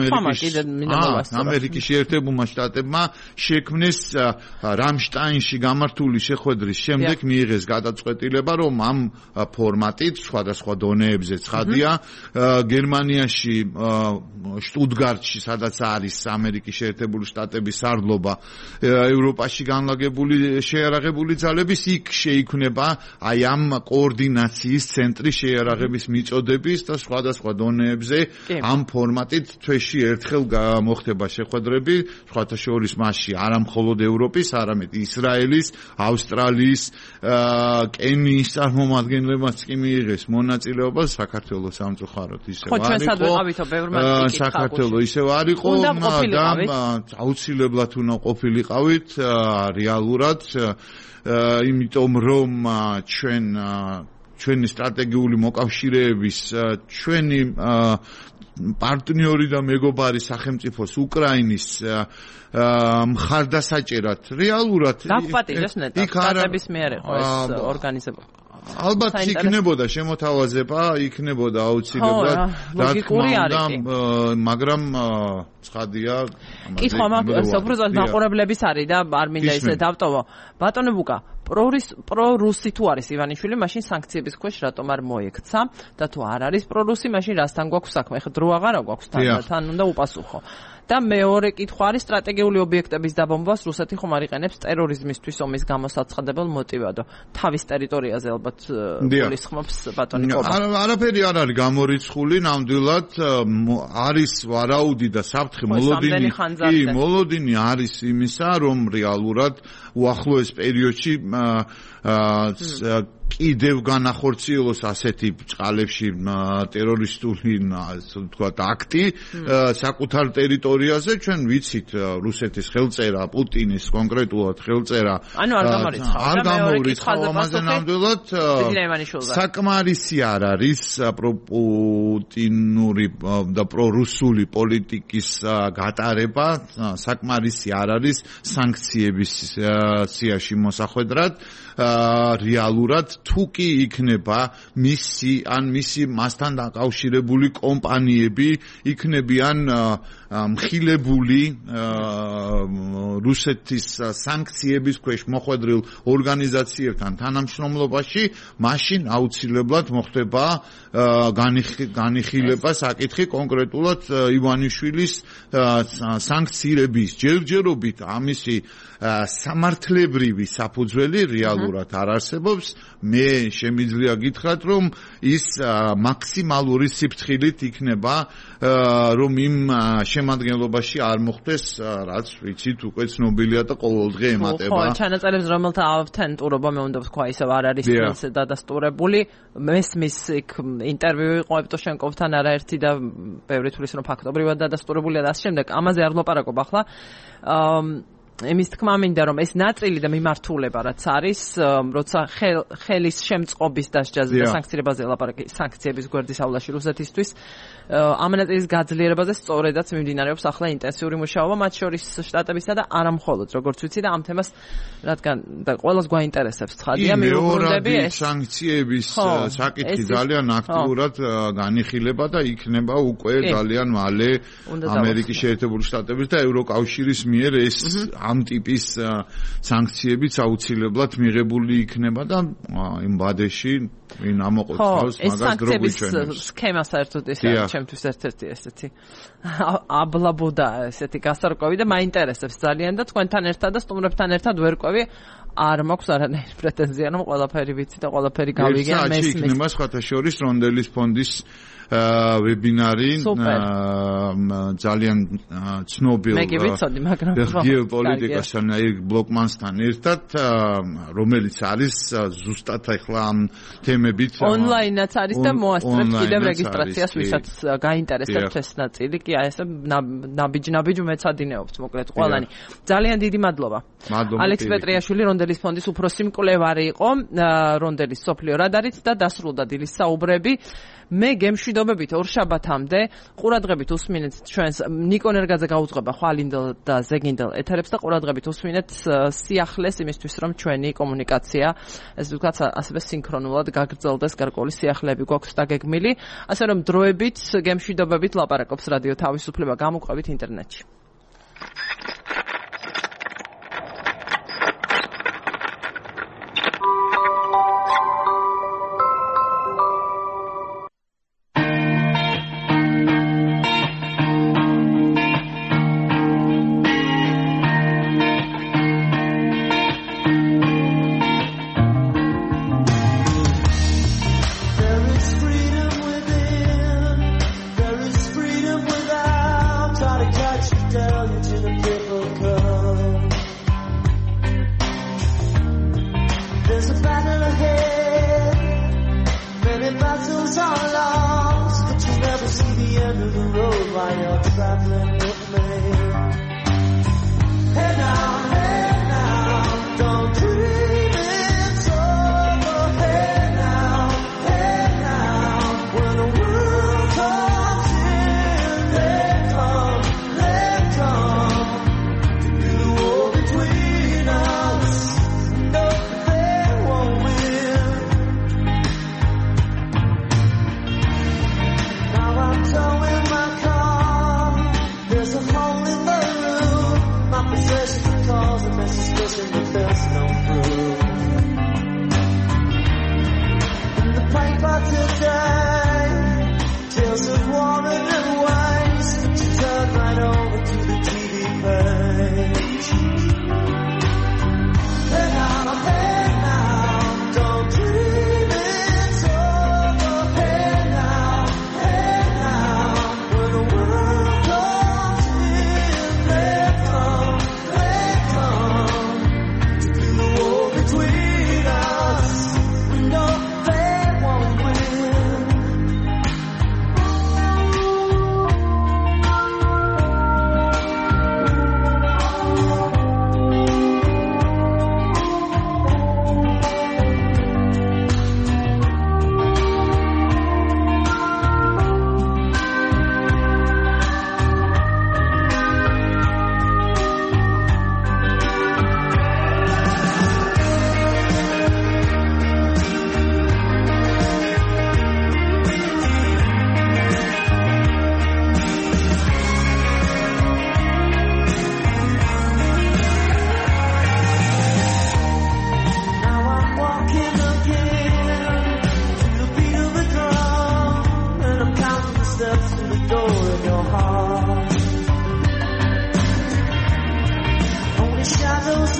ვიტყვი ამერიკის შეერთებულმა შტატებმა შექმნეს რამშტაინში გამართული შეხვედრის შემდეგ მიიღეს გადაწყვეტილება რომ ამ ფორმატით სხვადასხვა დონეებზე ცხადია გერმანიაში შტუტგარტში სადაც არის ამერიკის შეერთებული შტატების სარდლობა ევროპაში განლაგებული შეიარაღებული ძალების იქ შეიქმნება აი ამ კოორდინაციის ცენტრი შეიარაღების მიწოდების და სხვადასხვა დონეებზე ამ ფორმატით თვეში ერთხელ მოხდება შეხვედრები სხვათა შორის მასში არა მხოლოდ ევროპის არამედ ისრაელის ავსტრალიის კენიის წარმომადგენლებმაც კი მიიღეს მონაწილეობა საქართველოს სამწუხაროდ ისევ არისო საქართველოს ისევ არისო და აუცილებლად უნდა ყოფილიყავით რეალურად იმიტომ რომ ჩვენი სტრატეგიული მოკავშირეების ჩვენი პარტნიორი და მეგობარი სახელმწიფოს უკრაინის მხარდასაჭერად რეალურად დაპატიჟეს ნეტაპების მიერ იყო ეს ორგანიზება ალბათ იქნებოდა შემოთავაზება იქნებოდა აუცილებლად რა თქმა უნდა მაგრამ ცხადია კითხვა მაქვს უბრალოდ მაყურებლების არის და არ მინდა ისე დავტოვო ბატონო ბუკა პრორუსი თუ არის ივანიშვილი მაშინ სანქციების ქვეშ რატომ არ მოექცა და თუ არ არის პრორუსი მაშინ რასთან გვაქვს საქმე ეხლა დრო აღარა გვაქვს თან უნდა უპასუხო და მეორე კითხვა არის სტრატეგიული ობიექტების დაბომბვას რუსეთი ხომ არ იყენებს ტერორიზმისთვის ომის გამოსაცხადებელ მოტივადო თავის ტერიტორიაზე ალბათ გულისხმობს ბატონი კობა არაფერი არ არის გამორიცხული ნამდვილად არის ვარაუდი და საფრთხე მოლოდინი არის იმისა რომ რეალურად უახლოეს პერიოდში კიდევ განახორციელოს ასეთი ბწყალებში ტერორისტული ასე ვთქვათ აქტი საკუთარ ტერიტორიაზე ჩვენ ვიცით რუსეთის ხელწერა პუტინის კონკრეტულად ხელწერა არ გამორიცხავ ამაზე ნამდვილად საკმარისი არ არის პროპუტინური და პრორუსული პოლიტიკის გატარება საკმარისი არ არის სანქციების სიაში მოსახვედრად რეალურად თუ კი იქნება მისი მასთან დაკავშირებული კომპანიები იქნებიან მხილებული რუსეთის სანქციების ქვეშ მოხვედრილ ორგანიზაციებთან თანამშრომლობაში, მაშინ აუცილებლად მოხდება განიხილება საკითხი კონკრეტულად ივანიშვილის სანქციების ჯერჯერობით ამისი სამართლებრივი საფუძველი რეალურად არ არსებობს. მე შემიძლია გითხრათ, რომ ის მაქსიმალური სიფრთხილით იქნება, რომ იმ შემადგენლობაში არ მოხდეს, რაც ვიცით, უკვე ცნობილია და ყოველდღე ემატება. ხო, ჩანაწერებს, რომელთა ავთენტურობა მე უნდა ვთქვა, ისევ არ არის ისე დადასტურებული. მესმის იქ ინტერვიუ იყო ევტოშენკოვთან არაერთი და ბევრი თulis რომ ფაქტობრივად დადასტურებულია და ამ შემდეგ ამაზე არ ვლაპარაკობ ახლა. იმის თქმა მინდა რომ ეს ნაწილი და მიმართულება რაც არის როცა ხელის შემწყობის დასჯაზე და სანქციებაზე ლაპარაკი სანქციების გვერდის ავლაში რუსეთისთვის ამ ნაწილის გაძლიერებაზე სწორედაც მიმდინარეობს ახლა ინტენსიური მუშაობა მათ შორის შტატებისა და არა მხოლოდ როგორც ვიცი და ამ თემას რადგან და ყველას გვაინტერესებს ცხადია მიუბრუნდები ეს სანქციების საკითხი ძალიან აქტიურად განიხილება და იქნება უკვე ძალიან მალე ამერიკის შეერთებული შტატების და ევროკავშირის მიერ ეს ამ ტიპის სანქციებიც აუცილებლად მიღებული იქნება და იმ ბადეში ვინ ამოყობს მაგას დროგვიჩვენებს. სქემა საერთოდ ეს არის ჩემთვის ერთ-ერთი ესეთი აბლაბუდა ესეთი გასარკვევი და მაინტერესებს ძალიან და თქვენთან ერთად და სტუმრებთან ერთად ვერ ყვევი არ მაქვს არანაირი პრეტენზია რომ ყველაფერი ვიცი და ყველაფერი გავიგე მესმის. იქნება სხვათა შორის რონდელის ფონდის ვებინარი ძალიან ცნობილ გეოპოლიტიკასთან ბლოკმანსთან ერთად რომელიც არის ზუსტად ახლა ამ თემებით ონლაინაც არის და მოასწრებს კიდევ რეგისტრაციას ვისაც გაინტერესებს ეს ნაწილი კი აი ესე ნაბიჯ მეცადინეობთ მოკლედ ყველანი ძალიან დიდი მადლობა ალექს პეტრიაშვილი რონდელის ფონდის უფროსი მკვლევარი იყო რონდელის სოფლიო რადარით და დასრულდა დილის საუბრები მე გემშვიდობებით ორშაბათამდე ყურადღებით უსმინეთ ჩვენს ნიკო ნერგაძე გაუძღვება ხვალინდელ და ზეგინდელ ეთერებს და ყურადღებით უსმინეთ სიახლეს იმისთვის რომ ჩვენი კომუნიკაცია ეს ვთქვათ ასევე სინქრონულად გაგრძელდეს გარკვეული სიახლეები გვაქვს დაგეგმილი ასე რომ დროებით გემშვიდობებით ლაპარაკობს რადიო თავისუფლება გამოყვებით ინტერნეტში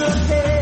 your head.